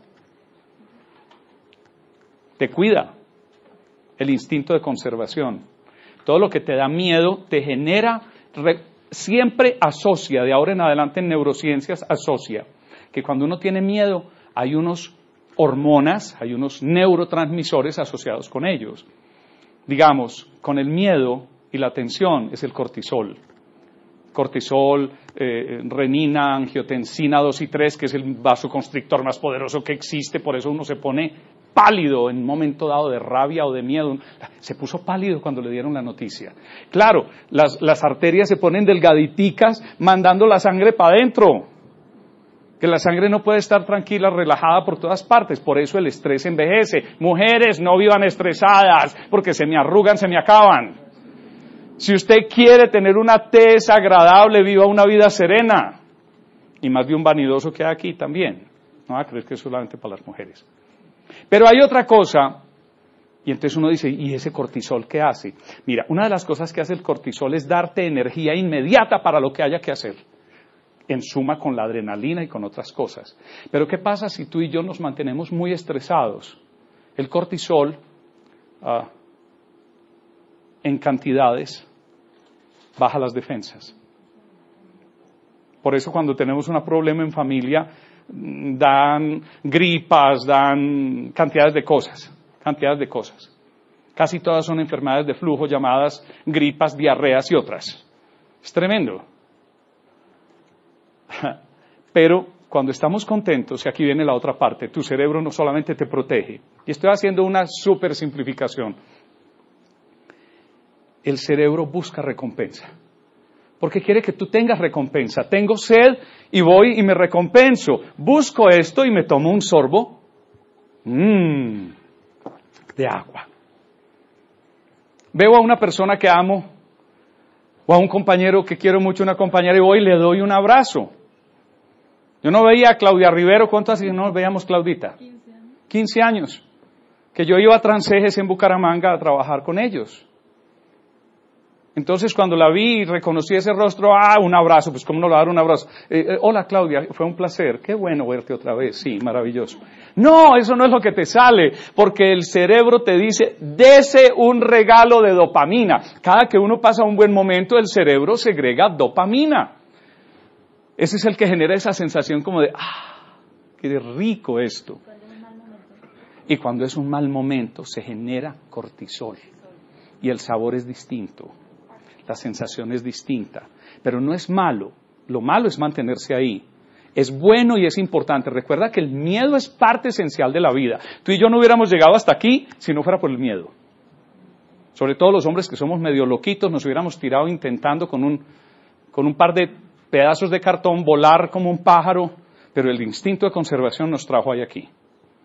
Te cuida. El instinto de conservación. Todo lo que te da miedo te genera, re, siempre asocia, de ahora en adelante en neurociencias asocia, que cuando uno tiene miedo hay unos hormonas, hay unos neurotransmisores asociados con ellos. Digamos, con el miedo y la tensión es el cortisol. Cortisol, eh, renina, angiotensina dos y tres, que es el vasoconstrictor más poderoso que existe, por eso uno se pone pálido en un momento dado de rabia o de miedo. Se puso pálido cuando le dieron la noticia. Claro, las, las arterias se ponen delgaditicas mandando la sangre para adentro. Que la sangre no puede estar tranquila, relajada por todas partes. Por eso el estrés envejece. Mujeres, no vivan estresadas, porque se me arrugan, se me acaban. Si usted quiere tener una tez agradable, viva una vida serena. Y más de un vanidoso que hay aquí también. No va a creer que es solamente para las mujeres. Pero hay otra cosa, y entonces uno dice, ¿y ese cortisol qué hace? Mira, una de las cosas que hace el cortisol es darte energía inmediata para lo que haya que hacer, en suma con la adrenalina y con otras cosas. Pero ¿qué pasa si tú y yo nos mantenemos muy estresados? El cortisol, uh, en cantidades, baja las defensas. Por eso cuando tenemos un problema en familia, dan gripas, dan cantidades de cosas, cantidades de cosas. Casi todas son enfermedades de flujo llamadas gripas, diarreas y otras. Es tremendo. Pero cuando estamos contentos, y aquí viene la otra parte, tu cerebro no solamente te protege, y estoy haciendo una súper simplificación, el cerebro busca recompensa. Porque quiere que tú tengas recompensa. Tengo sed y voy y me recompenso. Busco esto y me tomo un sorbo mmm, de agua. Veo a una persona que amo o a un compañero que quiero mucho, una compañera, y voy y le doy un abrazo. Yo no veía a Claudia Rivero, ¿cuánto hace que no veíamos Claudita? quince años. Que yo iba a Transejes en Bucaramanga a trabajar con ellos. Entonces cuando la vi y reconocí ese rostro, ah, un abrazo, pues cómo no le dar un abrazo. Eh, eh, hola Claudia, fue un placer, qué bueno verte otra vez, sí, maravilloso. No, eso no es lo que te sale, porque el cerebro te dice, dese un regalo de dopamina. Cada que uno pasa un buen momento, el cerebro segrega dopamina. Ese es el que genera esa sensación como de, ah, qué rico esto. Y cuando es un mal momento, se genera cortisol. Y el sabor es distinto. La sensación es distinta, pero no es malo. Lo malo es mantenerse ahí. Es bueno y es importante. Recuerda que el miedo es parte esencial de la vida. Tú y yo no hubiéramos llegado hasta aquí si no fuera por el miedo. Sobre todo los hombres que somos medio loquitos, nos hubiéramos tirado intentando con un, con un par de pedazos de cartón volar como un pájaro, pero el instinto de conservación nos trajo ahí aquí.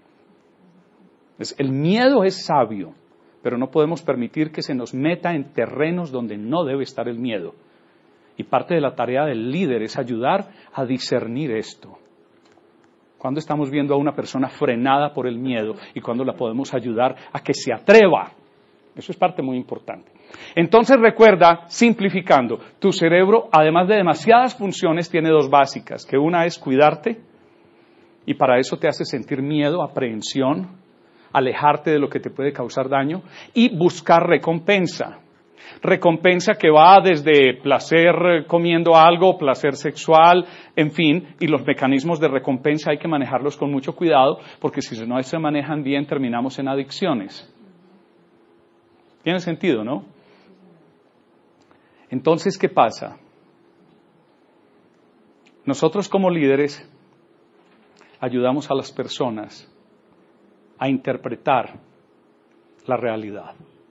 El miedo es sabio, pero no podemos permitir que se nos meta en terrenos donde no debe estar el miedo. Y parte de la tarea del líder es ayudar a discernir esto. Cuando estamos viendo a una persona frenada por el miedo y cuando la podemos ayudar a que se atreva. Eso es parte muy importante. Entonces recuerda, simplificando, tu cerebro, además de demasiadas funciones, tiene dos básicas, que una es cuidarte, y para eso te hace sentir miedo, aprehensión, alejarte de lo que te puede causar daño, y buscar recompensa. Recompensa que va desde placer comiendo algo, placer sexual, en fin, y los mecanismos de recompensa hay que manejarlos con mucho cuidado, porque si no se manejan bien terminamos en adicciones. Tiene sentido, ¿no? Entonces, ¿qué pasa? Nosotros como líderes ayudamos a las personas a interpretar la realidad.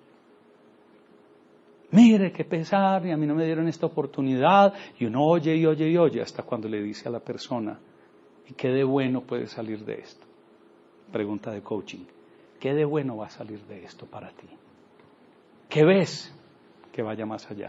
Mire, qué pesar, y a mí no me dieron esta oportunidad, y uno oye y oye y oye hasta cuando le dice a la persona, ¿y qué de bueno puede salir de esto? Pregunta de coaching, ¿qué de bueno va a salir de esto para ti? ¿Qué ves que vaya más allá?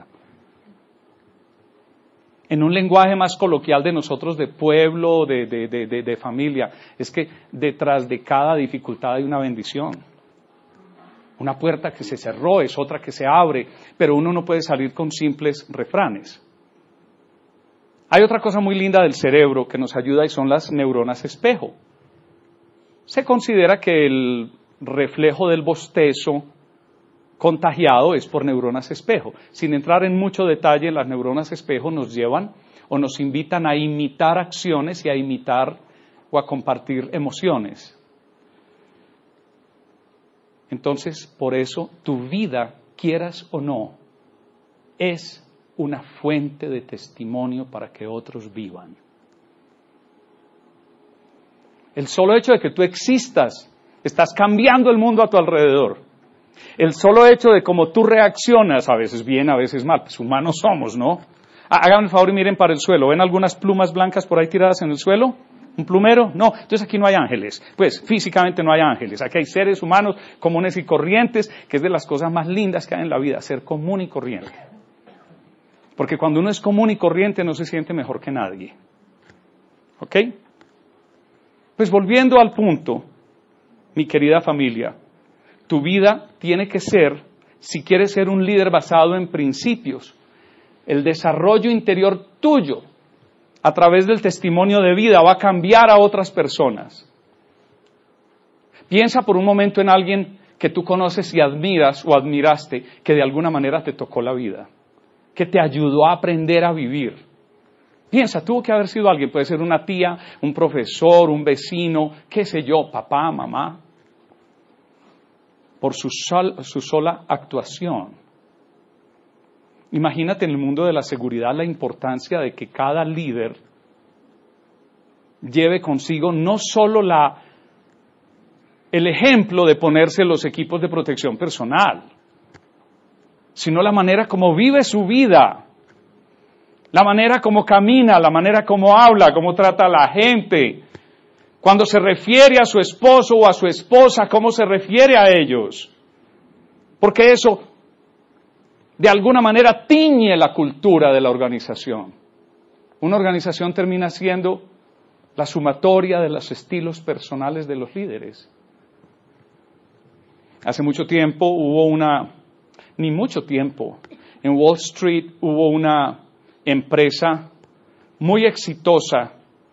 En un lenguaje más coloquial de nosotros, de pueblo, de, de, de, de, de familia, es que detrás de cada dificultad hay una bendición. Una puerta que se cerró es otra que se abre, pero uno no puede salir con simples refranes. Hay otra cosa muy linda del cerebro que nos ayuda y son las neuronas espejo. Se considera que el reflejo del bostezo contagiado es por neuronas espejo. Sin entrar en mucho detalle, las neuronas espejo nos llevan o nos invitan a imitar acciones y a imitar o a compartir emociones. Entonces, por eso, tu vida, quieras o no, es una fuente de testimonio para que otros vivan. El solo hecho de que tú existas, estás cambiando el mundo a tu alrededor. El solo hecho de cómo tú reaccionas, a veces bien, a veces mal, pues humanos somos, ¿no? Hagan el favor y miren para el suelo. ¿Ven algunas plumas blancas por ahí tiradas en el suelo? ¿Un plumero? No. Entonces aquí no hay ángeles. Pues físicamente no hay ángeles. Aquí hay seres humanos comunes y corrientes, que es de las cosas más lindas que hay en la vida, ser común y corriente. Porque cuando uno es común y corriente no se siente mejor que nadie. ¿Ok? Pues volviendo al punto, mi querida familia, tu vida tiene que ser, si quieres ser un líder basado en principios, el desarrollo interior tuyo a través del testimonio de vida va a cambiar a otras personas. Piensa por un momento en alguien que tú conoces y admiras o admiraste, que de alguna manera te tocó la vida, que te ayudó a aprender a vivir. Piensa, tuvo que haber sido alguien, puede ser una tía, un profesor, un vecino, qué sé yo, papá, mamá, por su, sol, su sola actuación. Imagínate en el mundo de la seguridad la importancia de que cada líder lleve consigo no solo la, el ejemplo de ponerse los equipos de protección personal, sino la manera como vive su vida, la manera como camina, la manera como habla, cómo trata a la gente, cuando se refiere a su esposo o a su esposa, cómo se refiere a ellos, porque eso de alguna manera tiñe la cultura de la organización. Una organización termina siendo la sumatoria de los estilos personales de los líderes. Hace mucho tiempo hubo una, ni mucho tiempo, en Wall Street hubo una empresa muy exitosa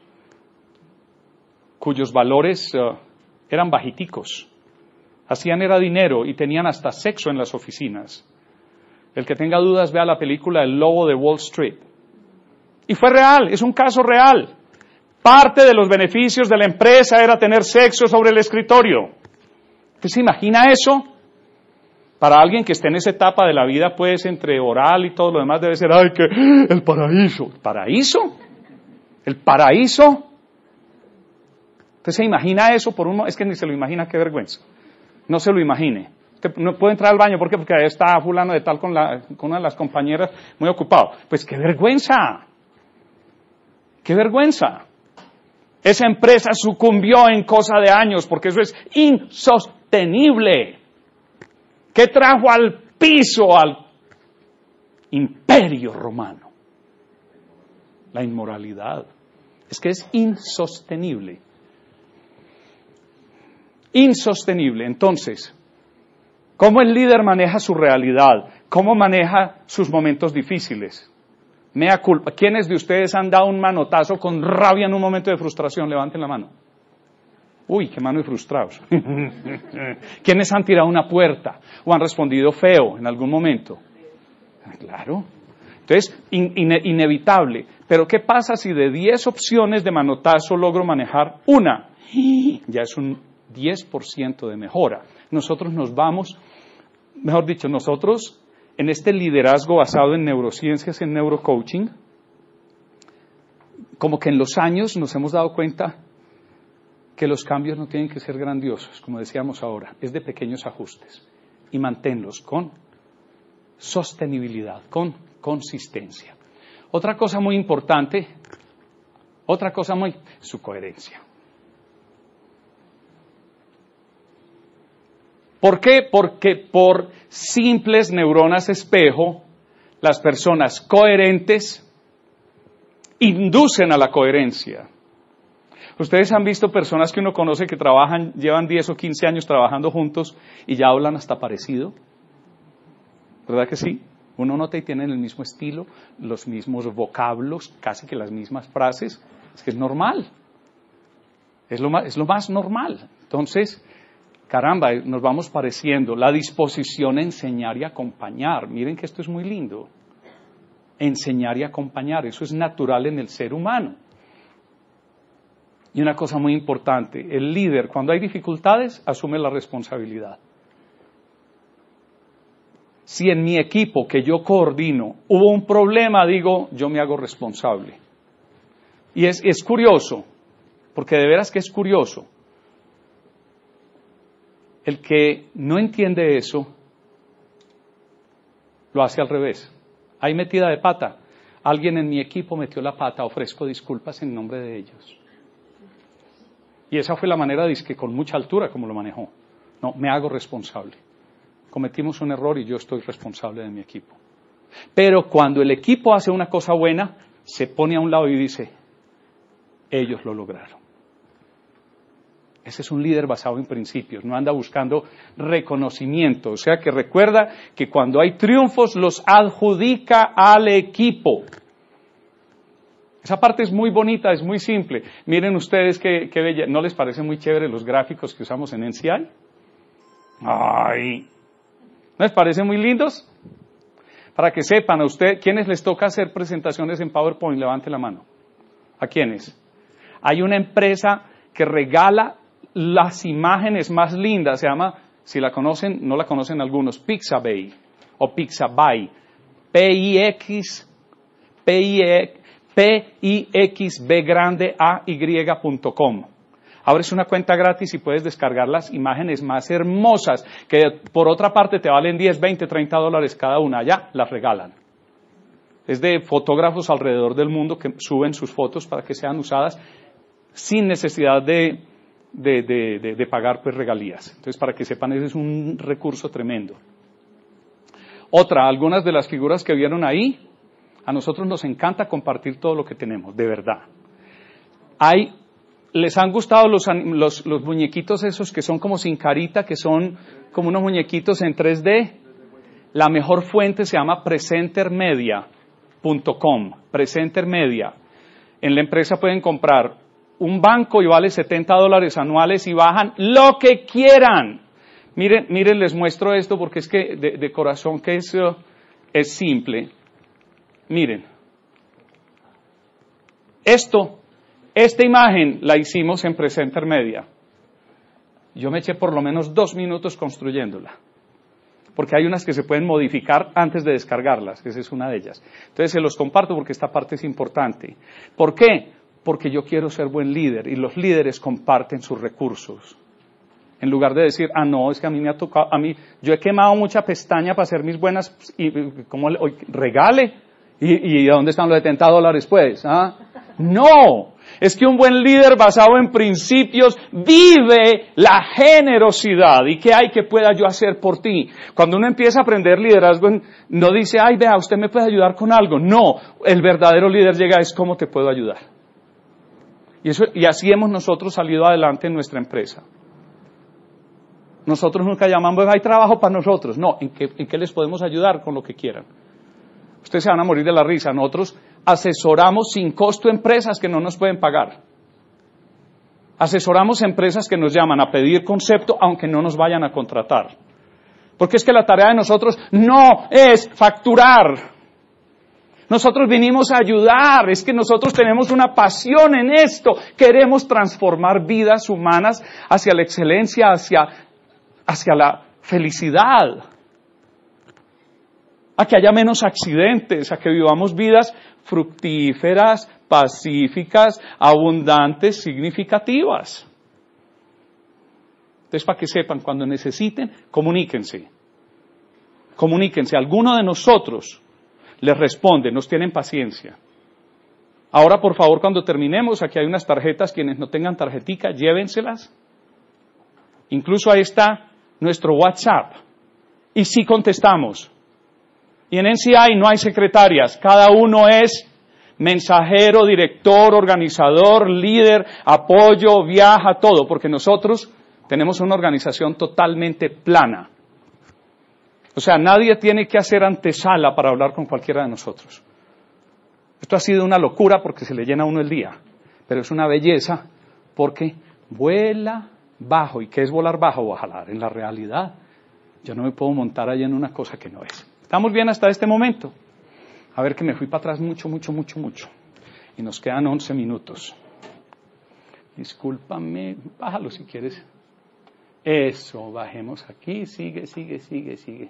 cuyos valores uh, eran bajiticos. Hacían era dinero y tenían hasta sexo en las oficinas. El que tenga dudas vea la película El Lobo de Wall Street. Y fue real, es un caso real. Parte de los beneficios de la empresa era tener sexo sobre el escritorio. ¿Usted se imagina eso? Para alguien que esté en esa etapa de la vida, pues, entre oral y todo lo demás, debe ser, ¡ay, que el paraíso! ¿El paraíso? ¿El paraíso? ¿Usted se imagina eso por uno? Es que ni se lo imagina, qué vergüenza. No se lo imagine. Usted no puede entrar al baño, ¿por qué? Porque ahí está fulano de tal con, la, con una de las compañeras muy ocupado. Pues qué vergüenza. ¡Qué vergüenza! Esa empresa sucumbió en cosa de años porque eso es insostenible. ¿Qué trajo al piso al imperio romano? La inmoralidad. Es que es insostenible. Insostenible. Entonces, ¿cómo el líder maneja su realidad? ¿Cómo maneja sus momentos difíciles? Mea culpa. ¿Quiénes de ustedes han dado un manotazo con rabia en un momento de frustración? Levanten la mano. Uy, qué mano de frustrados. ¿Quiénes han tirado una puerta o han respondido feo en algún momento? Claro. Entonces, in, in, inevitable. Pero ¿qué pasa si de diez opciones de manotazo logro manejar una? Ya es un diez por ciento de mejora. Nosotros nos vamos, mejor dicho, nosotros en este liderazgo basado en neurociencias, en neurocoaching, como que en los años nos hemos dado cuenta que los cambios no tienen que ser grandiosos, como decíamos ahora, es de pequeños ajustes y manténlos con sostenibilidad, con consistencia. Otra cosa muy importante, otra cosa muy, su coherencia. ¿Por qué? Porque por simples neuronas espejo, las personas coherentes inducen a la coherencia. Ustedes han visto personas que uno conoce que trabajan, llevan diez o quince años trabajando juntos y ya hablan hasta parecido. ¿Verdad que sí? Uno nota y tienen el mismo estilo, los mismos vocablos, casi que las mismas frases. Es que es normal. Es lo más, es lo más normal. Entonces, caramba, nos vamos pareciendo. La disposición a enseñar y acompañar. Miren que esto es muy lindo. Enseñar y acompañar. Eso es natural en el ser humano. Y una cosa muy importante, el líder, cuando hay dificultades, asume la responsabilidad. Si en mi equipo que yo coordino hubo un problema, digo, yo me hago responsable. Y es, es curioso, porque de veras que es curioso. El que no entiende eso, lo hace al revés. Hay metida de pata. Alguien en mi equipo metió la pata, ofrezco disculpas en nombre de ellos. Y esa fue la manera, dice que con mucha altura como lo manejó. No, me hago responsable. Cometimos un error y yo estoy responsable de mi equipo. Pero cuando el equipo hace una cosa buena, se pone a un lado y dice, ellos lo lograron. Ese es un líder basado en principios, no anda buscando reconocimiento. O sea que recuerda que cuando hay triunfos los adjudica al equipo. Esa parte es muy bonita, es muy simple. Miren ustedes qué, qué bella. ¿No les parece muy chévere los gráficos que usamos en N C I? Ay, ¿no les parecen muy lindos? Para que sepan a usted, ¿quiénes les toca hacer presentaciones en PowerPoint? Levante la mano. ¿A quiénes? Hay una empresa que regala las imágenes más lindas, se llama, si la conocen, no la conocen algunos, Pixabay o Pixabay, P I X, P I X, P I X B grande A Y punto com. Abres una cuenta gratis y puedes descargar las imágenes más hermosas, que por otra parte te valen diez, veinte, treinta dólares cada una, allá las regalan. Es de fotógrafos alrededor del mundo que suben sus fotos para que sean usadas sin necesidad de, de, de, de, de pagar pues regalías. Entonces, para que sepan, ese es un recurso tremendo. Otra, algunas de las figuras que vieron ahí, a nosotros nos encanta compartir todo lo que tenemos, de verdad. Hay ¿Les han gustado los, los, los muñequitos esos que son como sin carita, que son como unos muñequitos en tres D? La mejor fuente se llama presentermedia punto com, presentermedia. En la empresa pueden comprar un banco y vale setenta dólares anuales y bajan lo que quieran. Miren, miren, les muestro esto porque es que de, de corazón que es, uh, es simple. Miren. Esto, esta imagen la hicimos en Presentermedia. Yo me eché por lo menos dos minutos construyéndola. Porque hay unas que se pueden modificar antes de descargarlas, que esa es una de ellas. Entonces se los comparto porque esta parte es importante. ¿Por qué? Porque yo quiero ser buen líder y los líderes comparten sus recursos. En lugar de decir, ah, no, es que a mí me ha tocado, a mí, yo he quemado mucha pestaña para hacer mis buenas, y como regale, y, y ¿dónde están los setenta dólares pues? ¿Ah? No, es que un buen líder basado en principios vive la generosidad. ¿Y qué hay que pueda yo hacer por ti? Cuando uno empieza a aprender liderazgo, no dice, ay, vea, usted me puede ayudar con algo. No, el verdadero líder llega, es cómo te puedo ayudar. Y, eso, y así hemos nosotros salido adelante en nuestra empresa. Nosotros nunca llamamos, hay trabajo para nosotros. No, ¿en qué, en qué les podemos ayudar con lo que quieran? Ustedes se van a morir de la risa. Nosotros asesoramos sin costo empresas que no nos pueden pagar. Asesoramos empresas que nos llaman a pedir concepto aunque no nos vayan a contratar. Porque es que la tarea de nosotros no es facturar. Nosotros vinimos a ayudar, es que nosotros tenemos una pasión en esto. Queremos transformar vidas humanas hacia la excelencia, hacia, hacia la felicidad. A que haya menos accidentes, a que vivamos vidas fructíferas, pacíficas, abundantes, significativas. Entonces, para que sepan, cuando necesiten, comuníquense. Comuníquense. Alguno de nosotros les responde, nos tienen paciencia. Ahora, por favor, cuando terminemos, aquí hay unas tarjetas, quienes no tengan tarjetica, llévenselas. Incluso ahí está nuestro WhatsApp. Y sí contestamos. Y en N C I no hay secretarias, cada uno es mensajero, director, organizador, líder, apoyo, viaja, todo, porque nosotros tenemos una organización totalmente plana. O sea, nadie tiene que hacer antesala para hablar con cualquiera de nosotros. Esto ha sido una locura porque se le llena a uno el día, pero es una belleza porque vuela bajo. ¿Y qué es volar bajo? Bajar en la realidad. Yo no me puedo montar allá en una cosa que no es. ¿Estamos bien hasta este momento? A ver que me fui para atrás mucho, mucho, mucho, mucho. Y nos quedan once minutos. Discúlpame, bájalo si quieres. Eso, bajemos aquí, sigue, sigue, sigue, sigue.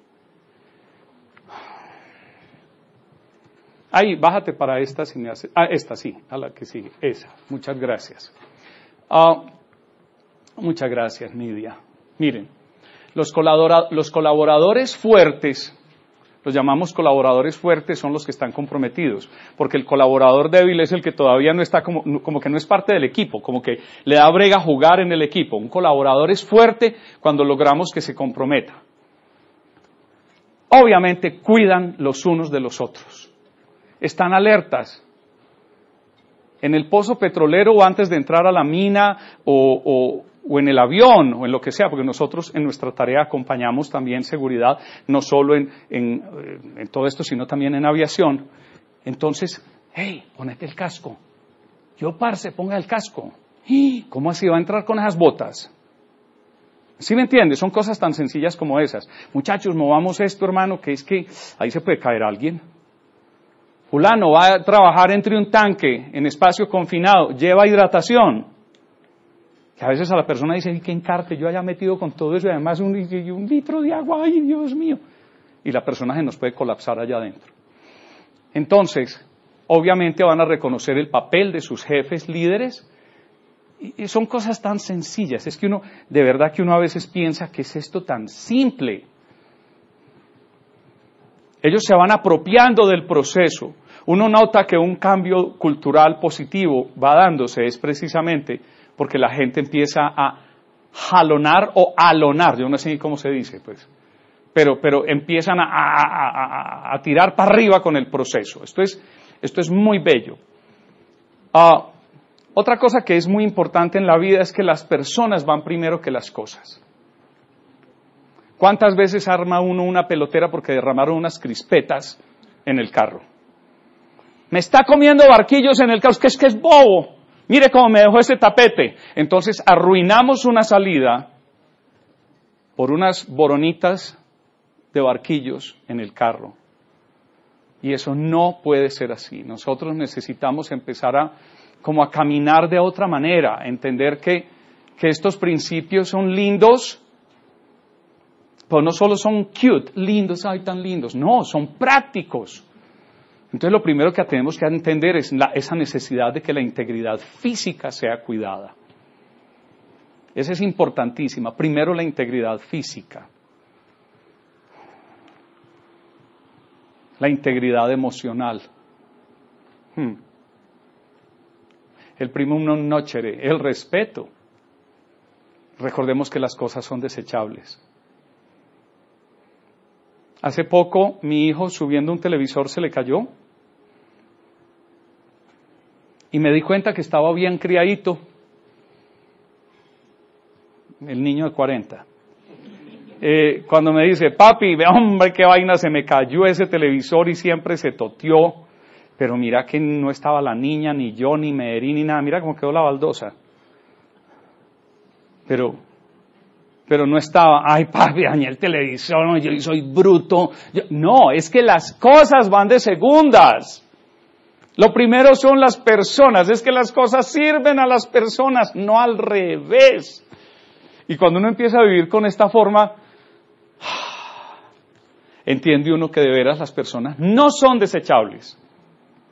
Ahí, bájate para esta, si me hace, ah, esta sí, a la que sigue, esa. Muchas gracias. Uh, muchas gracias, Nidia. Miren, los, colabora, los colaboradores fuertes, los llamamos colaboradores fuertes, son los que están comprometidos, porque el colaborador débil es el que todavía no está como, como que no es parte del equipo, como que le da brega jugar en el equipo. Un colaborador es fuerte cuando logramos que se comprometa. Obviamente cuidan los unos de los otros. Están alertas. En el pozo petrolero o antes de entrar a la mina o, o, o en el avión o en lo que sea, porque nosotros en nuestra tarea acompañamos también seguridad, no solo en, en, en todo esto, sino también en aviación. Entonces, hey, ponete el casco. Yo, parce, ponga el casco. ¿Cómo así va a entrar con esas botas? ¿Sí me entiendes? Son cosas tan sencillas como esas. Muchachos, movamos esto, hermano, que es que ahí se puede caer alguien. Fulano va a trabajar entre un tanque en espacio confinado, lleva hidratación. Que a veces a la persona dice, ¿qué encarte? Yo haya metido con todo eso y además un, un litro de agua, ¡ay, Dios mío! Y la persona se nos puede colapsar allá adentro. Entonces, obviamente van a reconocer el papel de sus jefes líderes. Y son cosas tan sencillas. Es que uno, de verdad que uno a veces piensa, ¿qué es esto tan simple? Ellos se van apropiando del proceso. Uno nota que un cambio cultural positivo va dándose, es precisamente porque la gente empieza a jalonar o alonar, yo no sé ni cómo se dice, pues, pero, pero empiezan a, a, a, a tirar para arriba con el proceso. Esto es, esto es muy bello. Uh, Otra cosa que es muy importante en la vida es que las personas van primero que las cosas. ¿Cuántas veces arma uno una pelotera porque derramaron unas crispetas en el carro? Me está comiendo barquillos en el carro, es que es que es bobo. Mire cómo me dejó ese tapete. Entonces arruinamos una salida por unas boronitas de barquillos en el carro. Y eso no puede ser así. Nosotros necesitamos empezar a como a caminar de otra manera, a entender que, que estos principios son lindos, pero no solo son cute, lindos, ay tan lindos, no, son prácticos. Entonces lo primero que tenemos que entender es la, esa necesidad de que la integridad física sea cuidada. Esa es importantísima. Primero la integridad física. La integridad emocional. Hmm. El primum non nocere, el respeto. Recordemos que las cosas son desechables. Hace poco mi hijo subiendo un televisor se le cayó y me di cuenta que estaba bien criadito. El niño de cuarenta. Eh, cuando me dice, papi, ve hombre qué vaina, se me cayó ese televisor y siempre se toteó. Pero mira que no estaba la niña, ni yo, ni Mederín, ni nada. Mira cómo quedó la baldosa. Pero, pero no estaba, ay papi, dañé el televisor, no, yo soy bruto. Yo, no, es que las cosas van de segundas. Lo primero son las personas, es que las cosas sirven a las personas, no al revés. Y cuando uno empieza a vivir con esta forma, entiende uno que de veras las personas no son desechables.